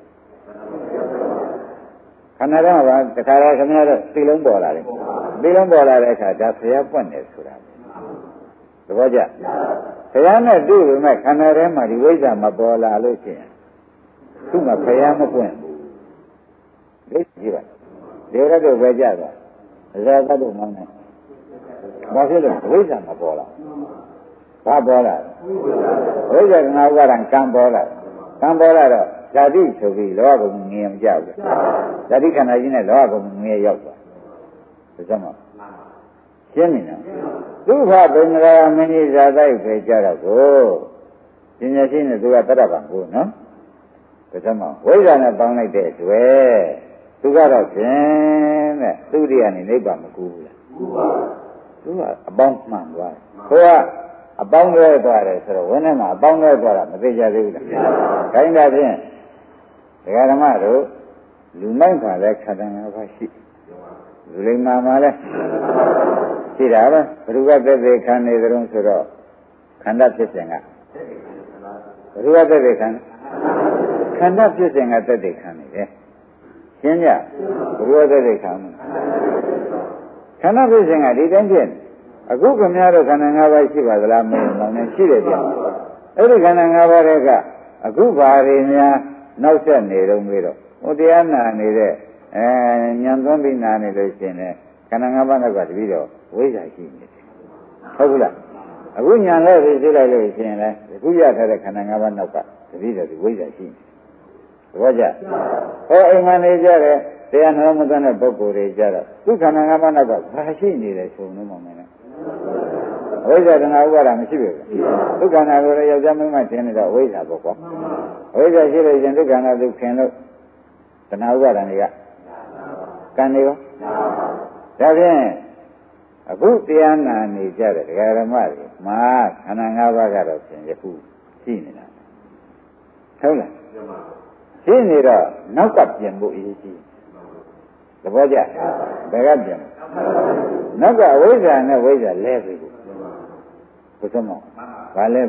ခန္ဓာတော့ကတခါတည်းခင်ဗျားတို့သိလုံးပေါ်လာတယ်သိလုံးပေါ်လာတဲ့အခါဒါဘုရားပွင့်တယ်ဆိုတာသဘောကျဘုရားနဲ့တွေ့ပေမဲ့ခန္ဓာထဲမှာဒီဝိဇ္ဇာမပေါ်လာလို့ရှိရင်သူ့မှာဘုရားမပွင့်ဘူးသိကြည့်ပါဒီရတော့ပဲကြသွားအဇာတတို့မောင်းနေဘာဖြစ်လို့ဝိဇ္ဇာမပေါ်လာဘာပေါ်လာဝိဇ္ဇာကငါဥပါဒံကံပေါ်လာကံပေါ်လာတော့ဇာတိဆိုပြီးလောကဘုံငြင်းမကြောက်ဘူးဇာတိခန္ဓာကြီးနဲ့လောကဘုံငြင်းရောက်သွားဒါကြောင့်မို့ရှင်းနေနော်ဒုက္ခဘုံရာမင်းကြီးဇာတိပဲကြတော့ကိုပညာရှိနဲ့သူကတတ်တာကိုနော်ဒါကြောင့်မို့ဝိဇ္ဇာနဲ့ပေါင်းလိုက်တဲ့တွေ့သူကတော့ဖြင့်တဲ့သူတည်းကနေနိဗ္ဗာန်မကူဘူးလားကူပါသူကအပေါင်းမှန်သွားတယ်ကိုကအပေါင်းလွဲသွားတယ်ဆိုတော့ဝင်းထဲမှာအပေါင်းလွဲသွားတာမသိကြသေးဘူးလားခိုင်းတာဖြင့်ဒကာဓမ္မတို့လူမိုက်ပါလဲခန္ဓာ၅ပါးရှိလူလိမ္မာမှာလဲရှိတာပဲဘ누구ကသက်သေခံနေကြုံဆိုတော့ခန္ဓာဖြစ်စဉ်ကဘ누구ကသက်သေခံခန္ဓာဖြစ်စဉ်ကသက်သေခံနေတယ်ရှင်းကြဘ누구ကသက်သေခံခန္ဓာဖြစ်စဉ်ကဒီတိုင်းဖြစ်အခုခင်ဗျားတို့ခန္ဓာ၅ပါးရှိပါသလားမင်းမောင်နဲ့ရှိတယ်ပြန်အဲ့ဒီခန္ဓာ၅ပါးတွေကအခုဘာတွေများနောက်ဆက်နေတော့မေးတော့ဟိုတရားနာနေတဲ့အဲညံသွန်းပြီးနာနေလို့ရှိရင်လည်းခန္ဓာ၅ပါးကတပြီးတော့ဝိဇ္ဇာရှိနေတယ်ဟုတ်ဘူးလားအခုညံလဲပြီးသိလိုက်လို့ရှိရင်လည်းအခုရထားတဲ့ခန္ဓာ၅ပါးနောက်ကတပြီးတော့ဒီဝိဇ္ဇာရှိနေတယ်သဘောကျဟောအိမ်မှာနေကြတဲ့တရားနှလုံးမသွင်းတဲ့ပုဂ္ဂိုလ်တွေကြတော့သူခန္ဓာ၅ပါးနောက်ကဘာရှိနေလဲဆိုလို့မှမင်းအဝိဇ္ဇာတဏှာဥပါဒမရှိဘူးဒုက္ခနာကိုလည်းယောက်ျားမင်းမထင်နေတော့အဝိဇ္ဇာပေါ့ကွာအဝိဇ္ဇာရှိလို့ရှင်ဒုက္ခနာသူခင်လို့တဏှာဥပါဒတွေကကံနေရောဒါဖြင့်အခုတရားနာနေကြတဲ့ဒကာဓမ္မတွေမှာခန္ဓာ၅ပါးကတော့ဖြင့်ယခုရှိနေတာဟုတ်လားရှိနေတော့နောက်ကပြင်ဖို့အရေးကြီးသဘောကျဘယ်ကပြင်နောက်ကအဝိဇ္ဇာနဲ့ဝိဇ္ဇာလဲပြီဘုရားမောဘာလဲပြီ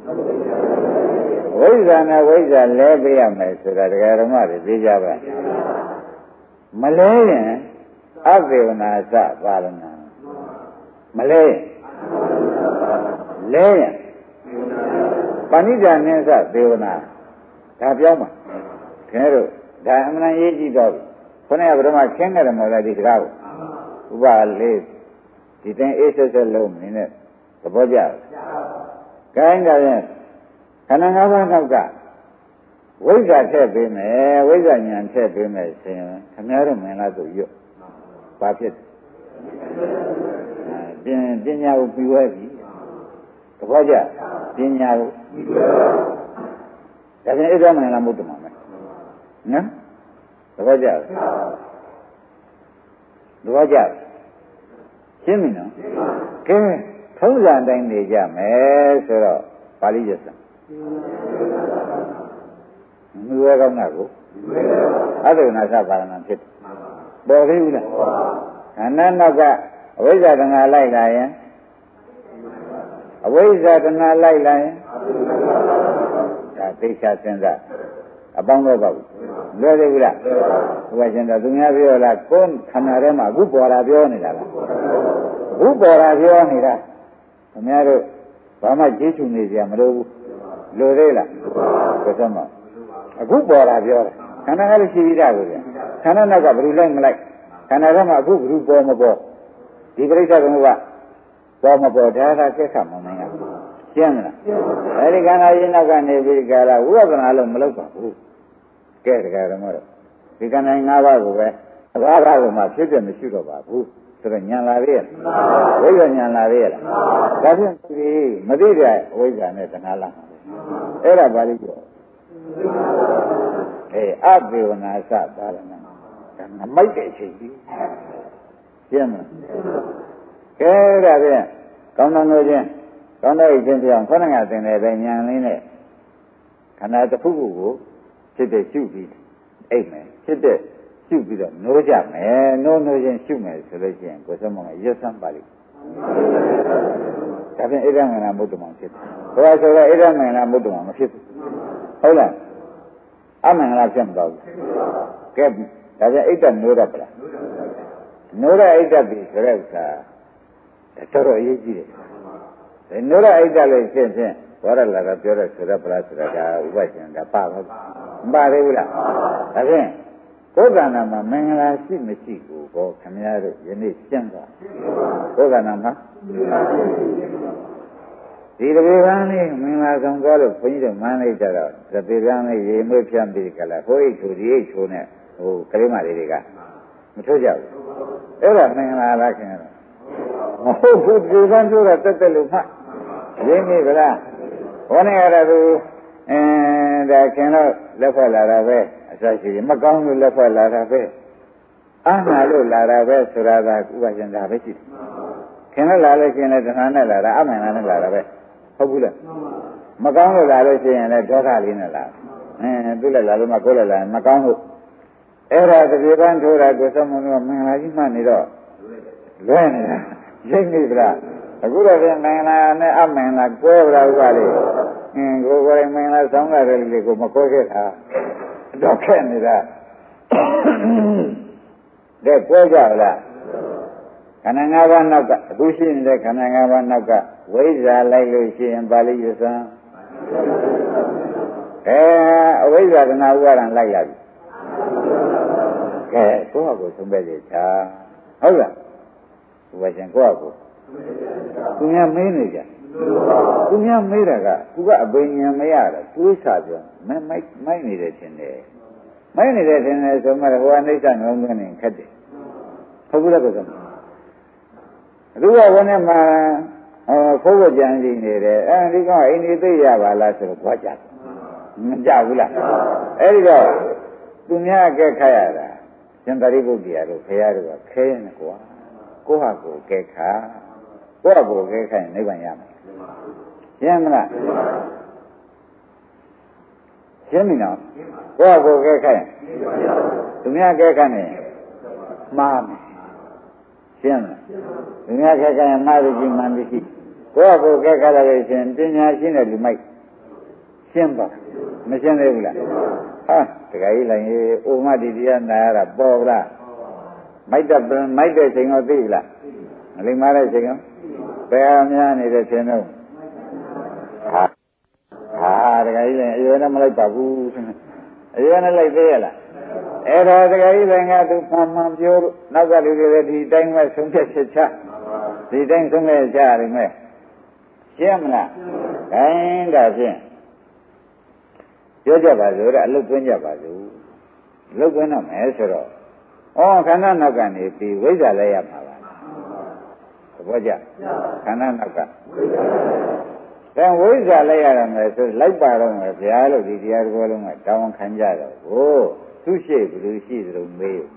ဝိဇ္ဇာနဲ့ဝိဇ္ဇာလဲပေးရမယ်ဆိုတာတရားဓမ္မတွေသိကြပါမလဲရင်အသေဝနာသပါရဏမလဲရင်လဲရင်ပဏိဒာနိသသေဝနာဒါပြောမှာခင်ဗျားတို့ဒါအမှန်ရေးကြည့်တော့ခொနည်းကဗြဟ္မာခင်းကြတယ်မဟုတ်လားဒီစကားကိုဥပလေးဒီတိုင်းအေးဆက်ဆက်လုံးနေနဲ့သဘောကျတယ်။ခိုင်းကြရင်ခန္ဓာ၅ပါးနောက်ကဝိဇ္ဇာထည့်ပေးမယ်ဝိဇ္ဇာဉာဏ်ထည့်ပေးမယ်ဆိုရင်ခင်ဗျားတို့မင်လားဆိုရွတ်ဘာဖြစ်ပြင်ပညာကိုပြီးဝဲပြီသဘောကျပညာကိုပြီးဝဲဒါပြန်ဣဒ္ဓမင်လားမဟုတ်တယ်မယ်နော်သဘောကျသဘောကျရှင်းပြီနော်ကဲထုံးစံတိုင်းနေကြမယ်ဆိုတော့ပါဠိရစံမြွေကောင်းတာကိုအသုနာသပါရဏဖြစ်ပေါ်သေးဘူးလားခန္ဓာနောက်ကအဝိဇ္ဇာတဏှာလိုက်လာရင်အဝိဇ္ဇာတဏှာလိုက်လာရင်ဒါသိချစဉ်းစားအပေါင်းတော့ပါဘူးလွယ်သေးဘူးလားဘုရားရှင်တော်သူများပြောလားကိုယ်ခန္ဓာထဲမှာအခုပေါ်တာပြောနေတာလားအခုပေါ်တာပြောနေတာခင်ဗျားတို့ဘာမှကြည့်ချူနေကြမလို့ဘူးလိုသေးလားဘယ်တော့မှအခုပေါ်တာပြောတယ်ခန္ဓာကလည်းရှိပြီးသားကိုဗျာခန္ဓာနောက်ကဘယ်လိုလိုက်မလိုက်ခန္ဓာထဲမှာအခုဘယ်လိုပေါ်မပေါ်ဒီပြိဿကမှုကပေါ်မပေါ်ဒါသာဆက်ခမမင်းကရှင်းမလားအဲဒီခန္ဓာကြီးနောက်ကနေပြီးကြတာဝိပဿနာလို့မလုပ်ပါဘူးကဲတရားဓမ္မတော့ဒီခန္ဓာ၅ပါးကိုပဲအဘာဘာကိုမှဖြစ်ပြမရှိတော့ပါဘူးဆိုတော့ဉာဏ်လာသေးရဲ့ဝိဇ္ဇာဉာဏ်လာသေးရဲ့ဒါဖြင့်ဒီမသိတဲ့အဝိဇ္ဇာနဲ့တဏှာလာအဲ့ဒါပါဠိပြောအေးအဘေဝနာသပါရဏဒါနမိုက်တဲ့အချိန်ကြီးရှင်းမလားကဲဒါဖြင့်ကောင်းတော်ချင်းကောင်းတော်ဤချင်းပြောင်းခေါင်းငါတင်တဲ့ပဲဉာဏ်လေးနဲ့ခန္ဓာတစ်ခုခုကိုဖြစ်တဲ့ရှုပြီးအိတ်မယ်ဖြစ်တဲ့ရှုပြီးတော့နိုးကြမယ်နိုးနိုးချင်းရှုမယ်ဆိုလို့ရှိရင်ကိုယ်စမောင်ရွတ်စမ်းပါလိမ့်ဒါဖြင့်ဣဒ္ဓမင်္ဂလာမုဒ္ဓမောင်ဖြစ်တယ်ဘုရားဆိုတော့ဣဒ္ဓမင်္ဂလာမုဒ္ဓမောင်မဖြစ်ဘူးဟုတ်လားအမင်္ဂလာဖြစ်မသွားဘူးကဲဒါဖြင့်ဣဒ္ဓနိုးရပလားနိုးရဣဒ္ဓပြီဆိုတဲ့ဥစ္စာတော်တော်အရေးကြီးတယ်နိုးရဣဒ္ဓလို့ရှင်းရှင်းဘောရလာတော့ပြောတဲ့ဆိုရပလားဆိုတာကဥပရှင်ကပါပါမပါသေးဘူးလားဒါဖြင့်ကိုယ်ကံနာမှာမင်္ဂလာရှိမရှိကိုဘောခင်ဗျားတို့ယနေ့ရှင်းသွားကိုယ်ကံနာမှာဒီတပေကံလေးမင်္ဂလာဆောင်သွားလို့ဘုန်းကြီးတို့မန်းလိုက်ကြတော့တပေကံလေးရေမွေးဖြန့်ပြီးကြလားဟိုအိတ်ထိုဒီအိတ်ထိုနဲ့ဟိုကလေးမလေးတွေကမထုတ်ကြဘူးအဲ့ဒါမင်္ဂလာလားခင်ဗျားမဟုတ်ဘူးဒီကံတို့ကတက်တက်လို့မှရင်းနေကြလားဘောနေရတာသူအဲဒါခင်တော့လက်ဖွဲ့လာတာပဲအစရှိတယ်မကောင်းလို့လက်ဖွဲ့လာတာပဲအားနာလို့လာတာပဲဆိုတာကဥပရှင်သာပဲရှိတယ်ခင်တော့လာလို့ရှိရင်လည်းတဏှာနဲ့လာတာအမှန်လားနဲ့လာတာပဲဟုတ်ဘူးလားမကောင်းလို့လာလို့ရှိရင်လည်းဒေါသလေးနဲ့လာအဲသူလည်းလာလို့မကိုယ်လည်းလာမကောင်းလို့အဲ့ဒါတပြေပန်းထိုးတာကိုသမုံကမင်္ဂလာကြီးမှနေတော့လွဲနေတာရိတ်နေကြလားအခုတော့ပြန်မင်္ဂလာနဲ့အမင်္ဂလာကွဲကြလားဥပါလေအင်းကိုယ်ကိုယ်မင်္ဂလာဆောင်းကြတယ်လေကိုမကွဲခဲ့တာတော့ခက်နေတာတဲ့ကွဲကြလားခန္ဓာ၅ပါးနောက်ကအခုရှိနေတဲ့ခန္ဓာ၅ပါးနောက်ကဝိဇ္ဇာလိုက်လို့ရှိရင်ပါဠိရစံအဲအဝိဇ္ဇာတဏှာဥပါဒံလိုက်လာပြီကဲကိုယ့်ဟာကိုယ်ဆုံးပဲလေချာဟုတ်လားဘုရားရှင်ကိုယ့်ဟာကိုယ်သူများမေးနေကြသူများမေးတာကသူကအပင်ဉာဏ်မရတာသူ့စာပြောမမိုက်မိုက်နေတယ်ထင်တယ်မိုက်နေတယ်ထင်တယ်ဆိုမှဟိုအနိစ္စငုံငုံနေခက်တယ်ဟုတ်ဘူးလားကောလူကဘယ်နဲ့မှဟိုဖိုးဖို့ကြံစီနေတယ်အဲဒီကောင်အိန္ဒိသိရပါလားဆိုတော့ကြွားကြမကြဘူးလားအဲဒီတော့သူများအကဲခတ်ရတာရှင်သာရိပုတ္တရာတို့ခရတို့ကခဲနေကွာကိုယ့်ဟာကိုယ်ကဲခါကိုယ့်ဟာကိုယ်ကဲခါရင်နိဗ္ဗာန်ရမယ်ရှင်းမလားရှင်းပြီနော်ကိုယ့်ဟာကိုယ်ကဲခါရင်သူများကဲခါနေမှားမယ်ရှင်းမလားသူများကဲခါရင်မှားလို့ရှိမှန်လို့ရှိကိုယ့်ဟာကိုယ်ကဲခါလိုက်လို့ရှင်ပညာရှိတဲ့လူမိုက်ရှင်းပါမရှင်းသေးဘူးလားဟာတခါကြီးလိုက်ရင်အိုမဒီတရားနာရတာပေါ်ဗလားမိုက်တဲ့မိုက်တဲ့ချိန်ကိုသိလားမလိမ္မာတဲ့ချိန်ကိုဘယ်အများနေတဲ့ချိန်တော့ဟာဟာတခါကြီးလိုက်အရွယ်နဲ့မလိုက်ပါဘူးအရွယ်နဲ့လိုက်သေးရလားအဲ့ဒါတခါကြီးလိုက်ငါသူမှန်မှန်ပြောလို့နောက်ကလူတွေလည်းဒီတိုင်းပဲဆုံးဖြတ်ချက်ချဒီတိုင်းဆုံးဖြတ်ချရတယ်မဲ့ရှင်းမလားခိုင်းတာဖြင့်ပြောကြပါစို့တဲ့အလုတ်သွင်းကြပါစို့လုတ်သွင်းတော့မယ်ဆိုတော့ဩခန္ဓာနောက်ကနေပြီးဝိဇ္ဇာလဲရမှာပါသဘောကျခန္ဓာနောက်ကအဲဝိဇ္ဇာလဲရရမယ်ဆိုလိုက်ပါတော့မယ်ဘုရားလို့ဒီတရားတော်လုံးကတောင်းခံကြတော့ဟိုသူရှိဘယ်လိုရှိသလိုမေး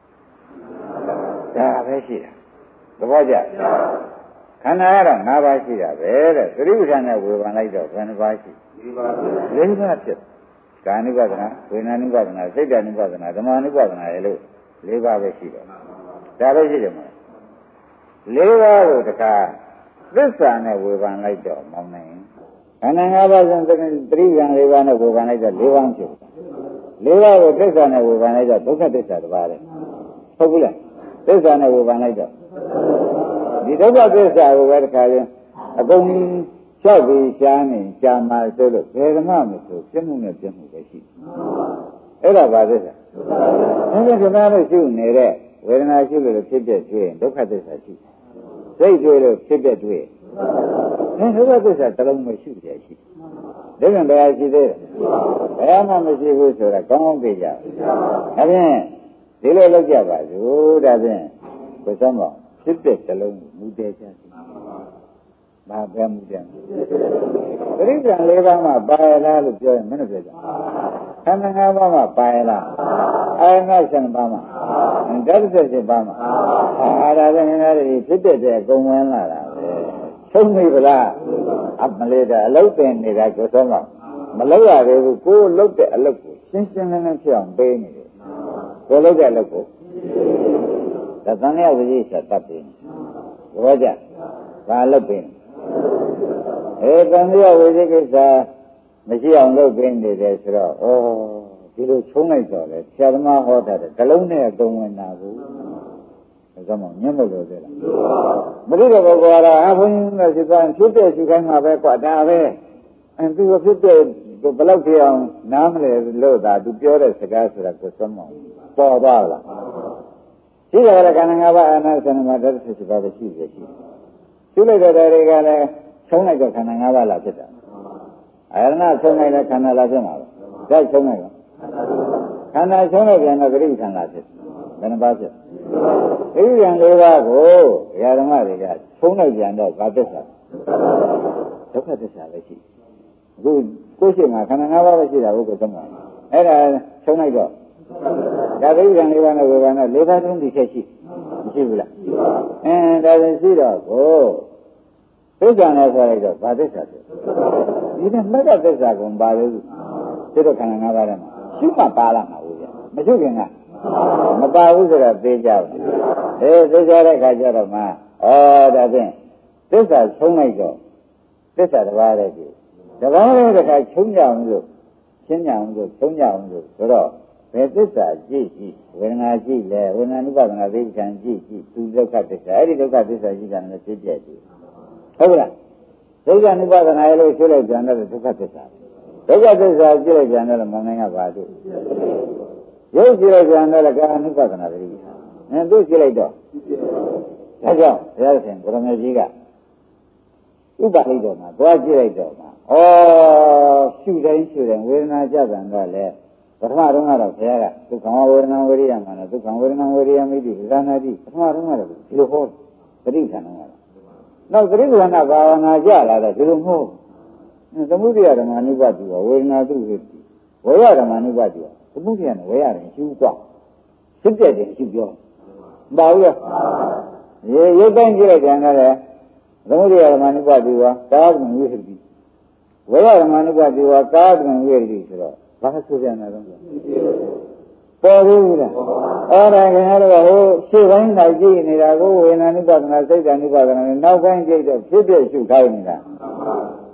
ဒါပဲရှိတာသဘောကျခန္ဓာကတော့၅ပါးရှိတာပဲတဲ့သတိပဋ္ဌာန်နဲ့ဝေဘာလိုက်တော့ဘယ်နှပါးရှိ၄ပါး၄ပါးဖြစ်ကာနုပဒနာဝေဒနာနုပဒနာစိတ်တ ानु ပဒနာဓမ္မ ानु ပဒနာရဲ့လို့၄ပါးပဲရှိတယ်ဒါပဲရှိတယ်မလား၄ပါးကိုတခါသစ္စာနဲ့ဝေဘာလိုက်တော့မောင်းနိုင်ခန္ဓာ၅ပါးဆိုသတိဉာဏ်၄ပါးနဲ့ဝေဘာလိုက်တော့၄ပါးဖြစ်၄ပါးကိုသစ္စာနဲ့ဝေဘာလိုက်တော့ဒုက္ခသစ္စာတစ်ပါးလေဟုတ်ဘူးလားသစ္စာနဲ့ဝေဘာလိုက်တော့ဒီဒုက္ခသစ္စာကိုပဲတခါရင်အကုန်လျှောက်ပြီးရှားနေရှားမှဆိုလို့ဘယ်ဓမ္မမဆိုပြည့်မှုနဲ့ပြည့်မှုပဲရှိအဲ့ဒါပါသစ္စာဒါနဲ့ဓမ္မလို့ရှိနေတဲ့ဝေဒနာရှိလို့ဖြစ်ပြတွေ့ရင်ဒုက္ခသစ္စာရှိစိတ်တွေ့လို့ဖြစ်ပြတွေ့ရင်ဒုက္ခသစ္စာတစ်လုံးမရှိကြရှိဒါပြန်ဘယ်ရှိသေးလဲဘယ်မှမရှိဘူးဆိုတာကောင်းကောင်းသိကြဒါဖြင့်ဒီလိုလုပ်ကြပါစို့ဒါဖြင့်ကိုယ်စမ်းပါဖြစ်တဲ့တစ်လုံးမူတည်ကြစီဘာပဲမူတည်ပရိစ္ဆေ၄ပါးမှာပါရလားလို့ပြောရင်မင်းတို့ပြောကြခန္ဓာ၅ပါးမှာပါရလားအာယနာရှင်ပါးမှာဓာတ်ဆက်ရှင်ပါးမှာအာဒါလည်းငါးတွေဖြစ်တဲ့တဲ့အကုန်ဝင်လာတာပဲသုံးမိဗလားအမလေးတာအလုတ်တင်နေတာကိုသုံးတော့မလောက်ရသေးဘူးကိုယ်လုတ်တဲ့အလုတ်ကိုရှင်းရှင်းလင်းလင်းဖြစ်အောင်ပေးနေတယ်ကိုယ်လုတ်တဲ့အလုတ်ကိုဒါသံဃာဝိဇ္ဇာတတ်တယ်ဘောကြဘာလုတ်ပေးအဲသံဃာဝိဇ္ဇာကိစ္စမရှိအောင်လုတ်ပေးနေတယ်ဆိုတော့ဩဒီလိုချုံးလိုက်တော့လေဆရာသမားဟောတာတဲ့ဂလုံးနဲ့အကုန်ဝင်တာကိုဒါမှမညံ့မလို့သေးလားမသိတဲ့ပုဂ္ဂိုလ်ကတော့အဘုန်းကြီးတို့စိတ်ကဖြစ်တဲ့စိတ်ခိုင်းမှာပဲကွာဒါပဲအဲသူဖြစ်တဲ့ဘယ်လောက်ဖြစ်အောင်နားမလဲလို့သာသူပြောတဲ့စကားဆိုတာကိုသုံးမောင်းပေါ်သွားလားရှိတယ်ကခန္ဓာ၅ပါးအာနာသနမဓာတ်ဖြစ်ပါပဲရှိရရှိရှိလိုက်တဲ့တွေကလည်းချုံးလိုက်တဲ့ခန္ဓာ၅ပါးလာဖြစ်တာအာရဏချုံးလိုက်တဲ့ခန္ဓာလာဖြစ်မှာပဲဒါချုံးလိုက်တော့ခန္ဓာချုံးလိုက်ပြန်တော့ဂရိခန္ဓာဖြစ်ဘယ်နှပါးဖြစ်ဂရိယံ၄ပါးကိုဓမ္မတွေကချုံးလိုက်ပြန်တော့ဘာသစ္စာဒုက္ခသစ္စာပဲရှိအခုကိုယ်ရှိမှာခန္ဓာ၅ပါးပဲရှိတာဘုကိုယ်သုံးပါအဲ့ဒါချုံးလိုက်တော့ဒါဂရိယံ၄ပါးနဲ့ဝေဘာနဲ့၄ပါးသုံးဒီချက်ရှိမရှိဘူးလားအင်းဒါဆိုရှိတော့ကိုသစ္စာနဲ့ဆိုလိုက်တော့ဘာသစ္စာဖြစ်ဒီနဲ့မဂ္ဂသစ္စာကိုပါလို့ဒီတော့ခန္ဓာ၅ပါးထဲမှာရှုမှပါလာမှာဘူးဗျမရှိခင်ကမပါဘူးဆိုတော့သိကြဘူးအဲသိကြတဲ့ခါကျတော့မှဩဒါဖြင့်သစ္စာဆုံးလိုက်တော့သစ္စာတစ်ပါးတည်းကြည့်တစ်ပါးတည်းတစ်ခါချုံကြအောင်လို့ရှင်းကြအောင်လို့ချုံကြအောင်လို့ဆိုတော့ဘယ်သစ္စာကြည့်ကြည့်ဝေဒနာကြည့်လဲဝေဒနာနုပါဒနာသိဉာဏ်ကြည့်ကြည့်သူဒုက္ခသစ္စာအဲ့ဒီဒုက္ခသစ္စာရှိတာလည်းသိပြကြည့်ဟုတ်ကဲ့ဒုက္ခနုပါဒနာရဲ့လို့ရှင်းလိုက်ကြတယ်ဒုက္ခသစ္စာဒုက္ခသစ္စာကြည့်လိုက်ကြတယ်မနိုင်ကပါသူရုပ်ကြည့်လိုက်ကြတယ်ကာနုပါဒနာတိအဲသူကြည့်လိုက်တော့ဒါကြောင့်ဘုရားရှင်ဘုရမေကြီးကဥပါလိတော်မှာသွားကြည့်လိုက်တော့မှာဩရှုတိုင်းရှုတိုင်းဝေဒနာကြတယ်တော့လေပထမတုန်းကတော့ဘုရားကဒုက္ခဝေဒနာဝိရိယမှာတော့ဒုက္ခဝေဒနာဝိရိယမိတိဇာနာတိပထမတုန်းကတော့ဒီလိုဟောပဋိဌာန်ကတော့နောက်ပဋိဌာန်ဘာဝနာကြလာတော့ဒီလိုမဟုတ်သမုဒိယဓမ္မ ानु ပတိဝေဒနာတုဟိဝေယဓမ္မ ानु ပတိသမုဒိယနဲ့ဝေယရင်ရှုกว่าဖြစ်တဲ့တယ်ရှုပြောမပါဘူးလားရေရုပ်တိုင်းကြည့်လိုက်ကြတယ်သမုဒိယဓမ္မ ानु ပတိဝကာသမဝိဟတိဝေယဓမ္မ ानु ပတိဝကာသမဝိဟတိဆိုတော့ဘာဆိုပြန်တာတော့ပေါ်သေးဘူးလားအဲ့ဒါခင်ဗျားတို့ကဟိုရှေ့ပိုင်းလိုက်ကြည့်နေတာကိုဝေဒနာ ानु ပဒနာစိတ် ानु ပဒနာနဲ့နောက်ပိုင်းကြည့်တော့ဖြစ်ဖြစ်ရှုခိုင်းနေတာ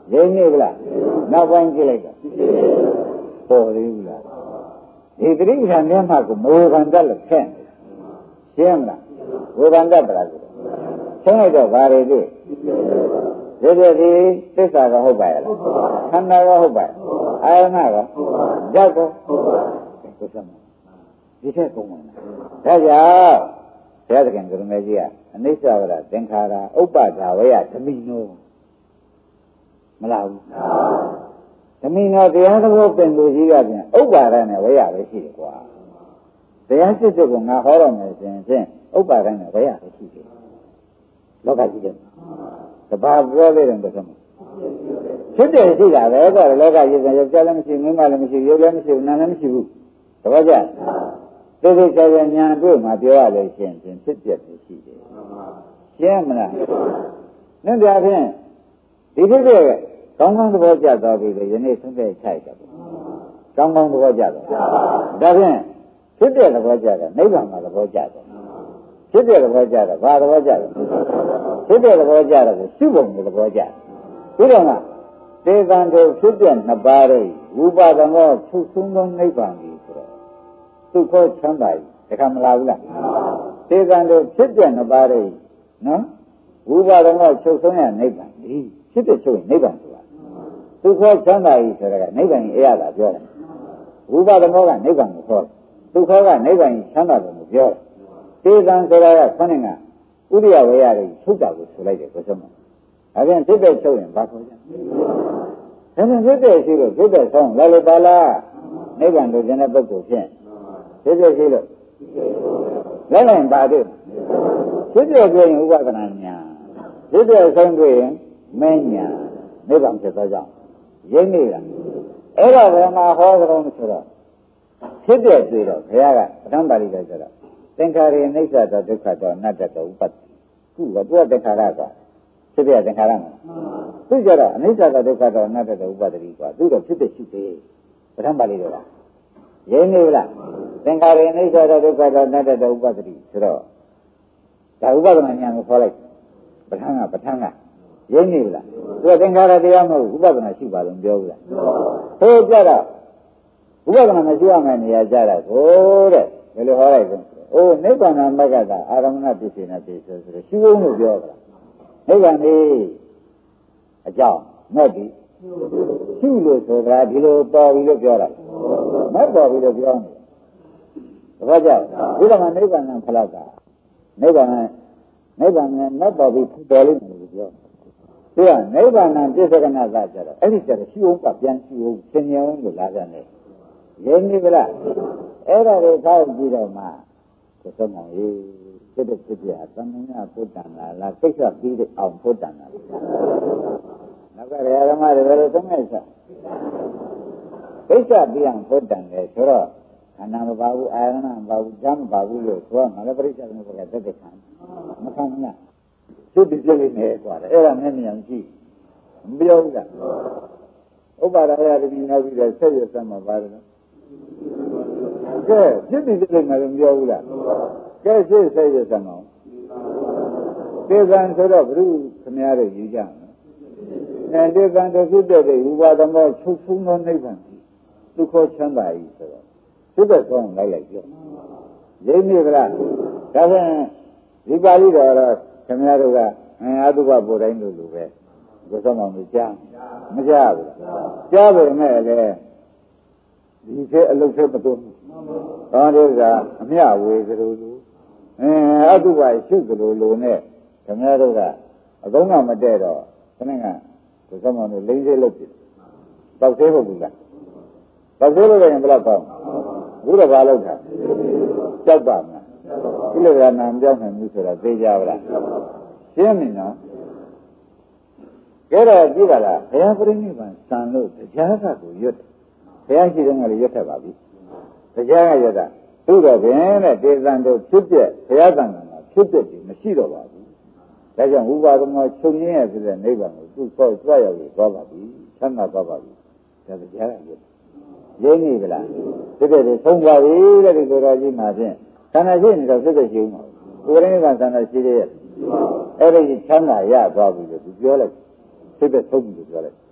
ရင်းနေလားနောက်ပိုင်းကြည့်လိုက်တော့ပေါ်သေးဘူးလားဒီတိဋ္ဌာန်မျက်မှောက်ကိုမေဝန္တလို့ဖက်ရှင်းမလားဝေဘန္တပလားဆိုတော့ရှင်းလိုက်တော့ဗါရည်ဒီဒီဒီဒီသစ္စာကဟုတ်ပါရဲ့လားခန္ဓာကဟုတ်ပါရဲ့အာရဏကဓာတ်ကောကိုယ်စမ်းဒီထက်ကုန်မှာဒါကြောင့်ဘုရားသခင်ကရုဏာကြီးကအနိစ္စဝရသင်္ခါရဥပ္ပဒါဝယဓမိနောမလားဘူးဓမိနောတရားသဘောပင်လူကြီးကပြန်ဥပ္ပါဒနဲ့ဝယပဲရှိတယ်ကွာတရားစစ်စစ်ကိုငါဟောရမယ်ဆိုရင်ဖြင့်ဥပ္ပါဒနဲ့ဝယပဲရှိတယ်လောကကြီးတဲ့တဘာပြောလေးတယ်ဆိုမှဖြစ်တယ်ရှိတာပဲကွာလောကကြီးကယောက်ျားလည်းမရှိမိန်းမလည်းမရှိရုပ်လည်းမရှိနာမ်လည်းမရှိဘူးတပည့်ကြသိသိချာချာညာတွေ့မှာပြောရလို့ရှိရင်ဖြစ်ပြတယ်ရှိတယ်ရှင်းမလားနဲ့ပြဖြင့်ဒီဖြစ်တဲ့ကောင်းကောင်းသဘောကျသွားပြီလေယနေ့ဆုံးဖြတ်ချိုက်တယ်ကောင်းကောင်းသဘောကျသွားဒါဖြင့်ဖြစ်တဲ့သဘောကျတယ်နိဗ္ဗာန်မှာသဘောကျတယ်ဖြစ်တဲ့သဘောကျတယ်ဘာသဘောကျတယ်ဖြစ်တဲ့သဘောကျတယ်ကိုရှုပုံကိုသဘောကျတယ်ပြီးတော့မှသေကံတို့ဖြစ်တဲ့နှစ်ပါးရဲ့ဝိပါဒမောချုပ်ဆုံးသောနိဗ္ဗာန်ကြီးဆိုတော့သူခေါ်ချမ်းသာကြီးတခါမလာဘူးလားသေကံတို့ဖြစ်တဲ့နှစ်ပါးရဲ့နော်ဝိပါဒမောချုပ်ဆုံးရနိဗ္ဗာန်ကြီးဖြစ်တဲ့ချုပ်နိဗ္ဗာန်ဆိုတာသူခေါ်ချမ်းသာကြီးဆိုတာကနိဗ္ဗာန်ကြီးအရသာပြောတယ်ဝိပါဒမောကနိဗ္ဗာန်ကိုခေါ်သူခေါ်ကနိဗ္ဗာန်ကြီးချမ်းသာတယ်လို့ပြောတယ်သေကံဆိုတာကခொနဲ့ကဥဒိယဝေယတွေချုပ်တာကိုဆိုလိုက်တယ်ကိုဆုံးမအဲဒါဖြစ်တဲ့ချုပ်ရင်ဘာခေါ်ကြလဲဒါနဲ့ဖြစ်တဲ့ရှိလို့ဖြစ်တဲ့ဆုံးလာလို့ပါလားနိဗ္ဗာန်ကိုကျင်တဲ့ပုဂ္ဂိုလ်ဖြင့်ဖြစ်တဲ့ရှိလို့လည်းလည်းပါသေးဖြစ်တဲ့ဆိုရင်ဥပဒနာညာဖြစ်တဲ့ဆုံးတွေ့ရင်မဉ္ညာနိဗ္ဗာန်ဖြစ်သောကြောင့်ရင်းနေတာအဲ့ဒါဘယ်မှာဟောကြတော့ဆိုတော့ဖြစ်တဲ့တွေ့တော့ဘုရားကပဋ္ဌာန်းပါဠိတော်ဆိုတော့သင်္ခါရေအိဋ္ဌတောဒုက္ခတောအနတ္တတောဥပ္ပတ္တိခုကသူကသင်္ခါရကွာဖြစ်တဲ့သင်္ခါရမှာသူကြတော့အိဋ္ဌတောဒုက္ခတောအနတ္တတောဥပ္ပတ္တိကွာသူတော့ဖြစ်တဲ့ရှိသေးပဋ္ဌာန်းပါဠိတော်ကရင်းနေလားသင်္ခါရေအိဋ္ဌတောဒုက္ခတောအနတ္တတောဥပ္ပတ္တိဆိုတော့ဒါဥပဒနာဉာဏ်ကိုခေါ်လိုက်ပဋ္ဌာန်းကပဋ္ဌာန်းကရင်းနေလားသူကသင်္ခါရတရားမဟုတ်ဥပဒနာရှိပါလို့ပြောဘူးလားဟိုကြတော့ဥပဒနာမရှိရမယ့်နေရာကြတာကိုတဲ့ဘယ်လိုဟောလိုက်လဲအိုးနိဗ္ဗာန်မဂ္ဂတာအာရမဏပစ္စေနာပစ္စေဆိုတော့ရှုဖို့လို့ပြောတာနိဗ္ဗာန်လေးအကြောင်းမဲ့ပြီရှုလို့ဆိုတာဒီလိုပေါ်ပြီလို့ပြောတာမပေါ်ပြီလို့ပြောနေတယ်ဘာကြောင့်ဒီကမှာနိဗ္ဗာန်ဖလားတာနိဗ္ဗာန်နိဗ္ဗာန်နဲ့မပေါ်ပြီပေါ်လိမ့်မယ်လို့ပြောသူကနိဗ္ဗာန်ပစ္စေကနာသာကျတော့အဲ့ဒီကျတော့ရှုအောင်ကပြန်ရှုအောင်သင်ញအောင်လို့လာကြတယ်ရင်းနေကြလားအဲ့ဒါကိုကောက်ကြည့်တော့မှဆိုတော့ဟေးဖြစ်တဲ့ဖြစ်ပြသမဏေဘုဒ္ဓံလားကိစ္စပြီးတဲ့အောင်ဘုဒ္ဓံလားနောက်ကရေဓမ္မတွေဘယ်လိုသုံးလဲဆိုကိစ္စပြီးအောင်ဘုဒ္ဓံလေဆိုတော့ခန္ဓာမပါဘူးအာရဏမပါဘူးဓာတ်မပါဘူးလို့ဆိုတော့မလည်းပရိစ္ဆေသမုပ္ပါဒ်သက်သက်ခံမခံဘူးလားသူဒီပြည့်နေတယ်ကွာအဲ့ဒါနဲ့မြန်ကြည့်မပြောဘူးလားဥပ္ပါဒရာတတိနောက်ပြီးတော့ဆက်ရစမ်းမှာပါတယ်ကဲဖြစ်ပြီးပြည့်နေတယ်မပြောဘူးလားကဲစိတ်ဆက်ရစမ်းအောင်သေကံဆိုတော့ဘုရုခမည်းတော်ယူကြမယ်အဲသေကံတို့ဖြစ်တဲ့ဥပါဒမောချုပ်ဆုံးသောနိဗ္ဗာန်ဒုက္ခချမ်းသာ၏ဆိုတော့ဖြစ်တဲ့ကောင်းလိုက်လိုက်ပြောရင်းနေကြလားဒါဖြင့်ဒီပါဠိတော်တော့ခမည်းတော်ကအင်အားတုပပို့တိုင်းလို့လိုပဲဘုရားမောင်ကိုကြားမကြားဘူးကြားပေမဲ့လည်းဒီကျအလုပ်ဆက်မသွဘူး။ဘာလို့လဲအမြဝေကလေးလိုအင်းအတုပါရှုကလေးလိုနဲ့ခင်ဗျားတို့ကအကုန်းကမတည့်တော့ခဏကဘုရားမောင်တို့လိမ့်သေးလို့ဖြစ်။တောက်သေးဟုတ်ဘူးလား။တောက်သေးလို့ရင်ဘယ်တော့ကောင်း။ဘုရားဘာလုပ်တာ။ကြောက်ပါမလား။ဒီလိုကနာမကြောက်နိုင်ဘူးဆိုတာသိကြပါလား။ရှင်းပြီနော်။ကြတော့ကြည့်ပါလားဘုရားပြိဋိဘံစံလို့တရားကကိုရွတ်ဘုရားရှိတဲ့ငါလေးရွတ်ထက်ပါပြီတရားကရွတ်တာသူ့တော့ပင်တဲ့ဒေသံတို့ဖြစ်ပြဘုရားတန်ခါမှာဖြစ်ပြတယ်မရှိတော့ပါဘူးဒါကြောင့်ဥပါဒမောချုပ်ရင်းရဲ့ဖြစ်တဲ့နိဗ္ဗာန်ကိုသူ့ဆော့ကြွရောက်ပြီးသွားပါပြီဆန္ဒသွားပါပြီဒါတရားကရွတ်ရင်းနေကြလားဖြစ်တဲ့ဆုံးပါပြီတဲ့ဒီလိုတော်ကြီးမှာဖြင့်သံဃာရှိနေတော့ဖြစ်တဲ့ရှိဦးမှာဥပရိနိဗ္ဗာန်သံဃာရှိတဲ့အဲ့ဒီချမ်းသာရသွားပြီလို့သူပြောလိုက်ဖြစ်တဲ့ဆုံးပြီလို့ပြောလိုက်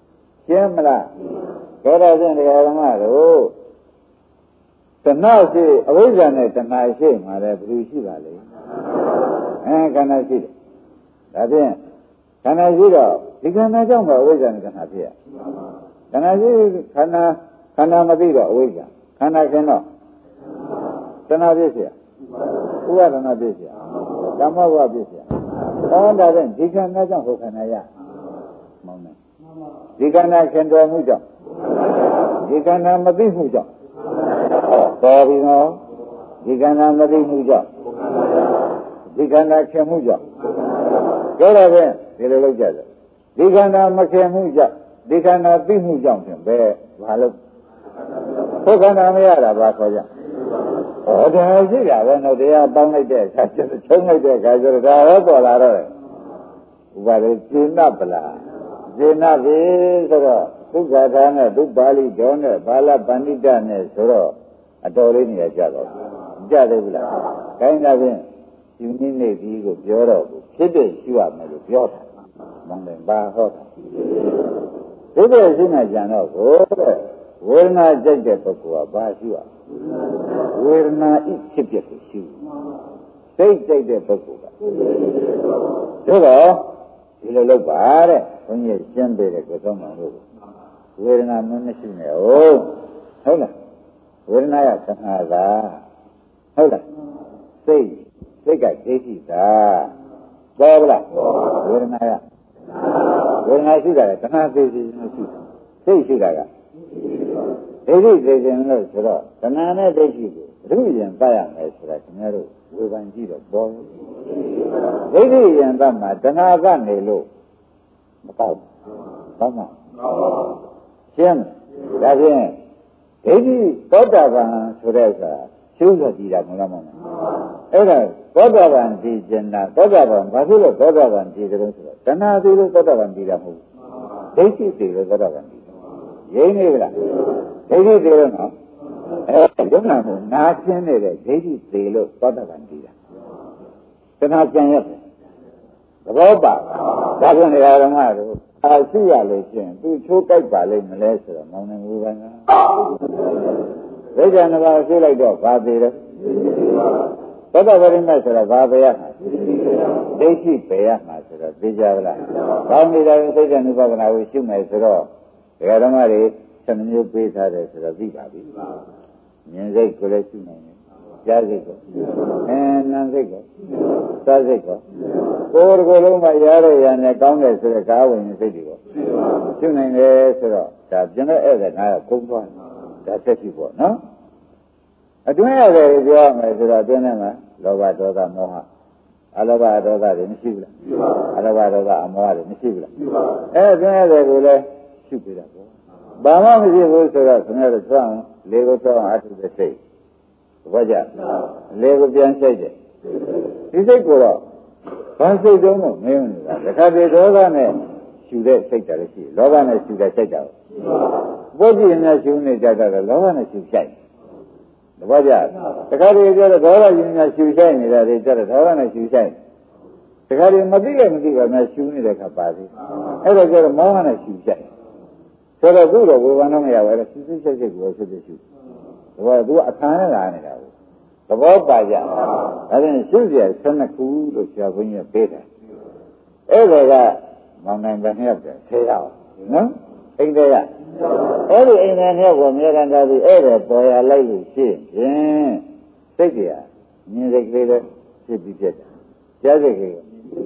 ရှင်းမလားဒါတော့ဖြင့်တရားဓမ္မတို့တဏှာရှိအဝိဇ္ဇာနဲ့တဏှာရှိမှာလည်းဘယ်လိုရှိပါလဲအဲခန္ဓာရှိတယ်ဒါဖြင့်ခန္ဓာရှိတော့ဒီခန္ဓာကြောင့်ပဲအဝိဇ္ဇာနဲ့တဏှာဖြစ်ရခန္ဓာရှိခန္ဓာခန္ဓာမသိတော့အဝိဇ္ဇာခန္ဓာခင်တော့တဏှာဖြစ်เสียဥပါဒနာဖြစ်เสียဓမ္မဘဝဖြစ်เสียအော်ဒါဖြင့်ဒီခန္ဓာကြောင့်ဟိုခန္ဓာရမောင်းတယ်ဒီခန္ဓာခင်တော်မှုကြောင့်ဒီခန္ဓာမသိမှုကြောင့်ဟောတော်ပြီနော်ဒီခန္ဓာမသိမှုကြောင့်ဒီခန္ဓာခင်မှုကြောင့်ပြောတော့ဖြင့်ဒီလိုလုပ်ကြတယ်ဒီခန္ဓာမခင်မှုကြောင့်ဒီခန္ဓာသိမှုကြောင့်ဖြင့်ဘယ်ဘာလို့ဘုခန္ဓာမရတာဘာခေါ်ကြဟောတယ်ရှိတာပဲနော်တရားတောင်းလိုက်တဲ့အခါကျတော့ချုံလိုက်တဲ့အခါကျတော့ဒါတော့ပေါ်လာတော့ဥပါဒေရှင်းတ်ပလားရှင်းတ်ပြီဆိုတော့သုခထာနဲ့ဒုပါဠိကျော်နဲ့ဘာလပဏိတနဲ့ဆိုတော့အတော်လေးနေရာကြတော့ကြတယ်ဘူးလားခိုင်းတာဖြင့်ယူနည်းနေပြီကိုပြောတော့ဘူးဖြစ်တဲ့ရှိရမယ်လို့ပြောတာမောင်တယ်ဘာဟောတာဒီတဲ့ရှိနေကြတော့ကိုတဲ့ဝေဒနာကြိုက်တဲ့ပုဂ္ဂိုလ်ကဘာရှိရဝေဒနာဤဖြစ်ဖြစ်ကိုရှိစိတ်ကြိုက်တဲ့ပုဂ္ဂိုလ်ကဒါတော့ဒီလိုလုပ်ပါတဲ့ဘုန်းကြီးရှင်းပေးတယ်ကိုသုံးပါလို့ဝေဒနာမမရှိနဲ့ဟုတ်ဟုတ်လားဝေဒနာရသံဃာသာဟုတ်လားစိတ်စိတ်ကဒိဋ္ဌိသာပေါ်လားဝေဒနာရဝေဒနာရှိတာကသံဃာသိသိမရှိစိတ်ရှိတာကဒိဋ္ဌိသိသိလို့ဆိုတော့သဏ္ဍာန်နဲ့ဒိဋ္ဌိကိုဘုရင်ပတ်ရမယ်ဆိုတာခင်ဗျားတို့ဝေဖန်ကြည့်တော့ပေါ်ဒိဋ္ဌိရင်ပတ်မှာတဏှာကနေလို့မပေါ့ဘာမှရှင်းဒါဖြင့်ဒိဋ္ဌိသောတာပန်ဆိုတဲ့အခါရှုပ်ကြည့်တာမလားမဟုတ်အဲ့ဒါသောတာပန်ကြည့်ကျင်တာသောတာပန်ဘာဖြစ်လို့သောတာပန်ကြည့်တယ်ဆိုတော့တဏှာသိလို့သောတာပန်ကြည့်တာမဟုတ်ဘူးဒိဋ္ဌိသိလို့သောတာပန်ကြည့်တယ်ရင်းနေလားဒိဋ္ဌိသိလို့နော်အဲဒုက္ခကိုနာရှင်းနေတဲ့ဒိဋ္ဌိသိလို့သောတာပန်ကြည့်တာတဏှာကြံရတယ်သဘောပါဒါဖြင့်ဓမ္မတို့အာရှိရလို့ရှိရင်သူချိုးကြိုက်ပါလိမ့်မလဲဆိုတော့မောင်နေဘူးပဲနော်ဒိဋ္ဌာန်ဘာရှိလိုက်တော့ဘာသေးတယ်သောတာပတိမေဆိုတော့ဘာပဲရမှာဒိဋ္ဌိပဲရမှာဆိုတော့သိကြပါလားဘာမိတာစိတ်ဓာတ်ဥပဒနာကိုရှုမယ်ဆိုတော့ဓမ္မတွေဆက်မျိုးပေးထားတယ်ဆိုတော့သိပါပြီမြင်စိတ်ကိုလည်းရှုနိုင်တယ်ကြားစိတ်ကိုအဲနာမ်စိတ်ကိုစားစိတ်ကိုကိုယ်ကိုယ်လုံးမှာရရရနဲ့ကောင်းတယ်ဆိုတဲ့ကာဝိညာဉ်စိတ်တွေကိုရှုနိုင်တယ်ဆိုတော့ဒါပြန်တဲ့ဧည့်သည်ငါကကုန်းသွားဒါသက်ရှိပေါ့နော်အတွင်းရတယ်ပြောရမယ်ဆိုတော့အတွင်းထဲမှာလောဘဒေါသမောဟအလောဘဒေါသတွေမရှိဘူးလားအလောဘဒေါသအမောဟတွေမရှိဘူးလားအဲအတွင်းရတယ်ကိုလည်းရှုပြတာပေါ့ဘာမှမရှိဘူးဆိုတော့ခင်ဗျားတို့သွားအောင်လေကိုသွားအောင်အထုတဲ့စိတ်ဘာကြလေကိုပြန်စိတ်တယ်ဒီစိတ်ကိုတော့ဘာစိတ်တုံးတော့မင်းနေတာတခါတည်းဒေါသနဲ့ရှူတဲ့စိတ်တယ်လည်းရှိလောဘနဲ့ရှူတဲ့စိတ်တယ်ပုဂ္ဂိုလ်များရှူနေကြတာကလောဘနဲ့ရှူဆိုင်တပည့်ကြတခါတည်းကျတော့ဒေါသရှင်များရှူဆိုင်နေတာတွေကျတော့ဒေါသနဲ့ရှူဆိုင်တခါတည်းမသိလည်းမသိပါနဲ့ရှူနေတဲ့ခါပါသေးအဲ့ဒါကျတော့မောဟနဲ့ရှူဆိုင်ဆိုတော့သူ့တော့ဝေဘာတော့မရဘူးအဲ့ဒါရှူစိတ်စိတ်ကိုဖြစ်ဖြစ်ရှူဒါကသူကအခါနဲ့လာနေတာဘူးသဘောပါကြဒါဖြင့်ရှုရဆယ်နှစ်ခုလို့ဆရာဘုန်းကြီးပေးတယ်အဲ့ဒါကမောင်နိုင်ပဲနှစ်ယောက်တယ်ဆယ်ယောက်နော်အိမ်တွေကအဲ့ဒီအိမ်တွေနှစ်ယောက်ကိုမြေကန်သားပြီးအဲ့ဒါပေါ်ရလိုက်လို့ရှိရင်စိတ်ကြီးမြင်စိတ်ကလေးလည်းဖြစ်ပြီးဖြစ်တယ်ကြားစိတ်ကလေး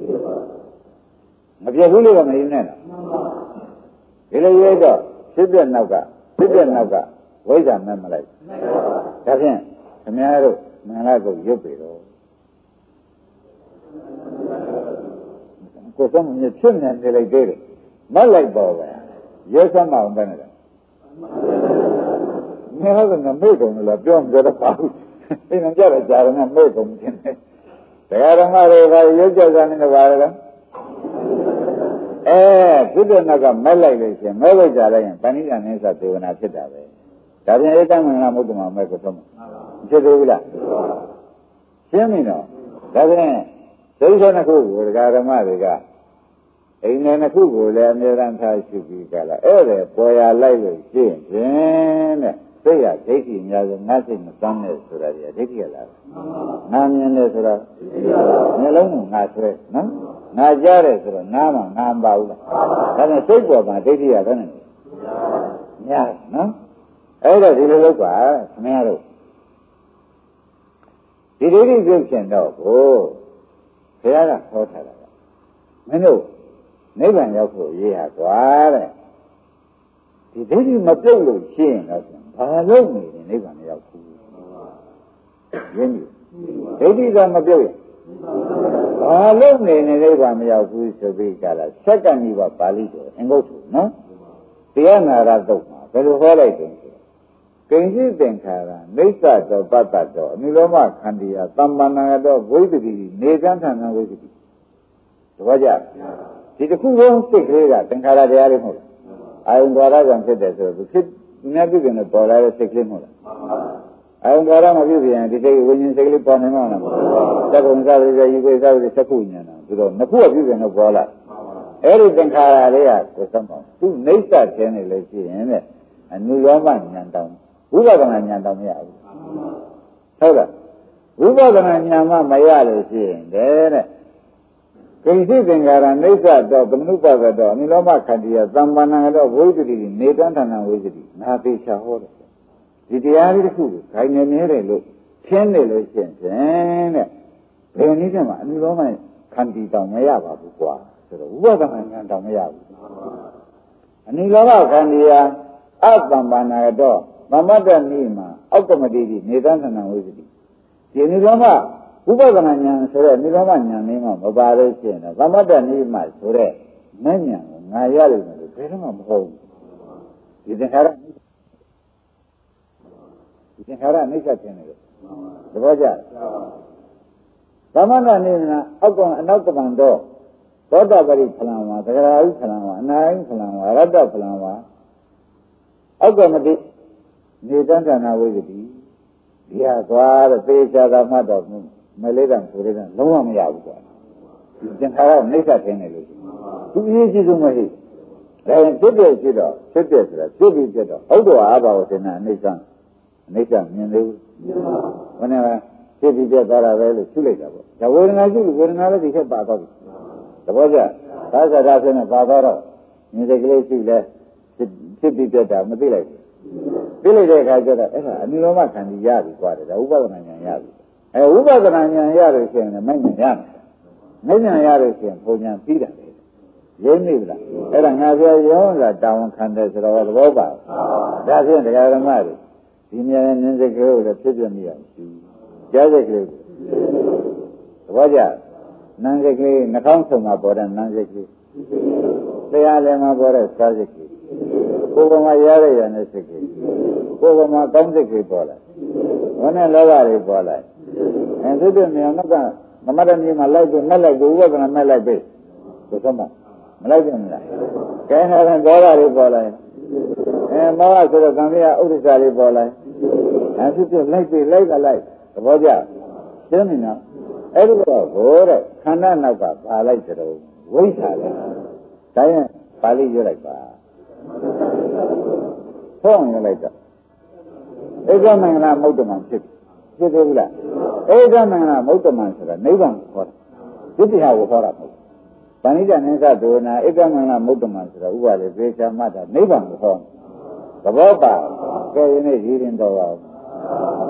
မပြတ်ဘူးလို့ကမရင်းနဲ့တော့ဒီလိုရဲတော့ဖြစ်တဲ့နောက်ကဖြစ်တဲ့နောက်ကဝိဇ္ဇာမဲ့မလိုက်ဒါဖြင့်ခင်ဗျားတို့မင်္ဂလာကိုရုပ်ပြီတော့ကိုယ်ဆုံးမြဖြစ်နေတယ်လိုက်သေးတယ်မလိုက်တော့ပဲရဲစမ်းမအောင်ပဲနဲ့မင်းကငါမေ့ကုန်လို့ပြောမှပြောတော့ပါဘူးအိမ်ကြတော့ကြာတော့ငါမေ့ကုန်ခြင်းတယ်တရားဓမ္မတွေကရုပ်ကြစားနေတယ်ပါလေအဲဖြစ်တဲ့နောက်ကမက်လိုက်လို့ရှင်မဲလိုက်ကြလိုက်ရင်ပဏိတနိစ္စသေဝနာဖြစ်တာပဲဒါပြန်ဧကမင်္ဂလာမုဒ္ဓမာမဲ့ကိုသုံးဖြစ်သေးဘူးလားရှင်းပြီနော်ဒါပြန်ဒိဋ္ဌိနှစ်ခုကိုဒကာဓမ္မတွေကအိမ်နဲ့ခုကိုလည်းအမြဲတမ်းထားရှိပြီးကြလားအဲ့ဒါပေါ်ရလိုက်လို့ရှိရင်ဖြင့်တဲ့စိတ်ရဒိဋ္ဌိများဆိုငါစိတ်မစမ်းနဲ့ဆိုတာဒီဒိဋ္ဌိရလားငါမြင်တယ်ဆိုတော့မျက်လုံးကငါဆွဲနော်ငါကြားတယ်ဆိုတော့နားမှာငါမပါဘူးလားဒါနဲ့စိတ်ပေါ်မှာဒိဋ္ဌိရတယ်နဲ့ညာနော်အဲ့တော့ဒီလိုလုပ်ပါခင်ဗျားတို့ဒီဒိဋ္ဌိပြုတ်ဖြစ်တော့ကိုဘုရားကဟောထားတာကမင်းတို့နိဗ္ဗာန်ရောက်ဖို့ရေးဟာကွာတဲ့ဒီဒိဋ္ဌိမပြုတ်လို့ရှိရင်တော့ဘာလို့နေနေနိဗ္ဗာန်မရောက်ဘူးရင်းပြီဒိဋ္ဌိကမပြုတ်ရင်ဘာလို့နေနေနိဗ္ဗာန်မရောက်ဘူးဆိုပြီးကြလားစက္ကန့်ကြီးပါပါဠိတော်အင်္ဂုတ္တနော်တရားနာရတုတ်မှာဘယ်လိုဟောလိုက်တယ်ကိဉ္စိသင်္ခါရနိစ္စတောပတ္တတောအနိလောမခန္တီယသမ္ပန္နယတောဝိသတိနေကံထံဝိသတိတပည့်ကြဒီတစ်ခုလုံးစိတ်ကလေးကသင်္ခါရတရားလေးမဟုတ်လားအာယုံဓာရကြောင့်ဖြစ်တယ်ဆိုတော့သူဖြစ်နည်းပြုပြင်လို့ပေါ်လာတဲ့စိတ်ကလေးမဟုတ်လားအာယုံဓာရမပြုပြင်ဒီစိတ်ဝိညာဉ်စိတ်ကလေးပေါ်နေမှာလားသက္ကုံစားရည်ယူကိုစားရည်သက္ကုဉာဏ်ဆိုတော့နှစ်ခုကပြုပြင်လို့ပေါ်လာအဲ့ဒီသင်္ခါရလေးကကိုယ်သမောသူနိစ္စခြင်းနေလို့ရှိရင်တဲ့အနုလောမဉာဏ်တောင်းဝိပဿနာဉာဏ်တောင်မရဘူးဟုတ်လားဝိပဿနာဉာဏ်မှမရလို့ရှိရင်တဲ့ကိဉ္စိသင်္ခါရနိစ္စတော့သမနုပကတော့အနိလောမခန္တီယသမ္ပန္နကတော့ဝိသတိနေတန်းဌာနဝိသတိနာသိချဟောတယ်ဒီတရားလေးတစ်ခုကိုခိုင်နေနေတယ်လို့ရှင်းနေလို့ရှိရင်တဲ့ဘယ်နည်းမှအနိလောမခန္တီတောင်မရပါဘူးကွာဆိုတော့ဝိပဿနာဉာဏ်တောင်မရဘူးအနိလောမခန္တီယအသမ္ပန္နကတော့သမတ္တနိမှာအောက်ကမတိတိနေတန်းဌာနဝိသတိဒီနိလောမဥပဒနာဉာဏ်ဆိုတဲ့နိလောမဉာဏ်လေးမှမပါလို့ရှိရင်တော့သမတ္တနိမှာဆိုတဲ့မဉာဏ်ကိုငါရလိမ့်မယ်လို့ဘယ်တော့မှမဟုတ်ဘူးဒီသင်္ခါရဒီသင်္ခါရနှိစ္စခြင်းတယ်လို့သဘောကျသမတ္တနိမှာအောက်ကအနောက်ကမန်တော့သောတာပတိဖလံဝါသဂရာဟုဖလံဝါအနာယိဖလံဝါရတ္တဖလံဝါအောက်ကမတိနေတန်းဌာနဝိသတိဒီဟာသွားတဲ့သေချာသာမှတော့မလေးတံဆိုတဲ့လုံးဝမရဘူးကွာဒီသင်္ခါရနှိစ္စခြင်းတယ်လို့သူအရေးကြီးဆုံးမဟုတ်ဒါရင်ဖြစ်တယ်ဖြစ်တော့ဖြစ်တယ်ဆိုတာဖြစ်ပြီးဖြစ်တော့ဟုတ်တော့အာဘာဝစေနာအနိစ္စအနိစ္စမြင်သေးဘူးဘယ်နဲ့လဲဖြစ်ပြီးပြတ်သွားတာပဲလို့ရှုလိုက်တာပေါ့ဒါဝေဒနာရှုလို့ဝေဒနာလည်းဒီချက်ပါတော့ပြီသဘောကျသာသနာဆိုနေပါတော့မြင်တဲ့ကလေးရှိလဲဖြစ်ပြီးပြတ်တာမသိလိုက်ဘူးသိလိုက်တဲ့အခါကျတော့အဲ့ဒါအနိလောမခန္တီရပြီကွာတယ်ဒါဥပဒနာဉာဏ်ရပြီအဲဥပဒနာဉာဏ်ရလို့ရှိရင်လည်းမဉဏ်ရမယ်မဉဏ်ရလို့ရှိရင်ဘုံဉာဏ်ပြီးတာလေရင်းနေလားအဲ့ဒါငါပြောရောတာတာဝန်ခံတယ်ဆိုတော့သဘောပါဒါဖြင့်တရားဓမ္မတွေဒီမြင်မြင်စိတ်ကလေးကိုလည်းဖြစ်ပြမိအောင်ရှိကြားစိတ်ကလေးကိုသဘောကျနန်းစိတ်ကလေးနှာခေါင်းဆုံမှာပေါ်တဲ့နန်းစိတ်ကလေးတရားလည်းမှာပေါ်တဲ့စားစိတ်ကလေးကိုယ်ကမှရရရတဲ့စိတ်ကလေးကိုယ်ကမှကောင်းစိတ်ကလေးပေါ်လာဘယ်နဲ့လောဘတွေပေါ်လာအဲသူတို့မြန်ကသမတ္တမြေမှာလိုက်ပြီးမဲ့လိုက်ပြီးဥပဒနာမဲ့လိုက်ပြီးဆိုတော့မလိုက်ပြန်လားကဲဟဲ့ဒေါသတွေပေါ်လာအဲမောဟဆိုတော့ကံမြဥဒ္ဒစာတွေပေါ်လာအဲသူတို့လိုက်ပြီးလိုက်ကလိုက်သဘောကျရှင်းပြီနော်အဲ့ဒီတော့ဘိုးတဲ့ခန္ဓာနောက်ကပါလိုက်ကြတော့ဝိဇ္ဇာလေဒါရင်ပါဠိရွတ်လိုက်ပါဖုံးရွတ်လိုက်တော့ဧကမင်္ဂလာမௌတ္တမံဖြစ်ဖြစ်သေးဘူးလားဧကမင်္ဂလာမௌတ္တမံဆိုတာနိဗ္ဗာန်ကိုခေါ်တာဒုတိယကိုခေါ်တာမဟုတ်ဗန္ဓိတနိစ္စဒုနာဧကမင်္ဂလာမௌတ္တမံဆိုတာဥပါလေသေချာမှတ်တာနိဗ္ဗာန်ကိုခေါ်သဘောပါကဲယနေ့ရည်ရင်တော်ပါ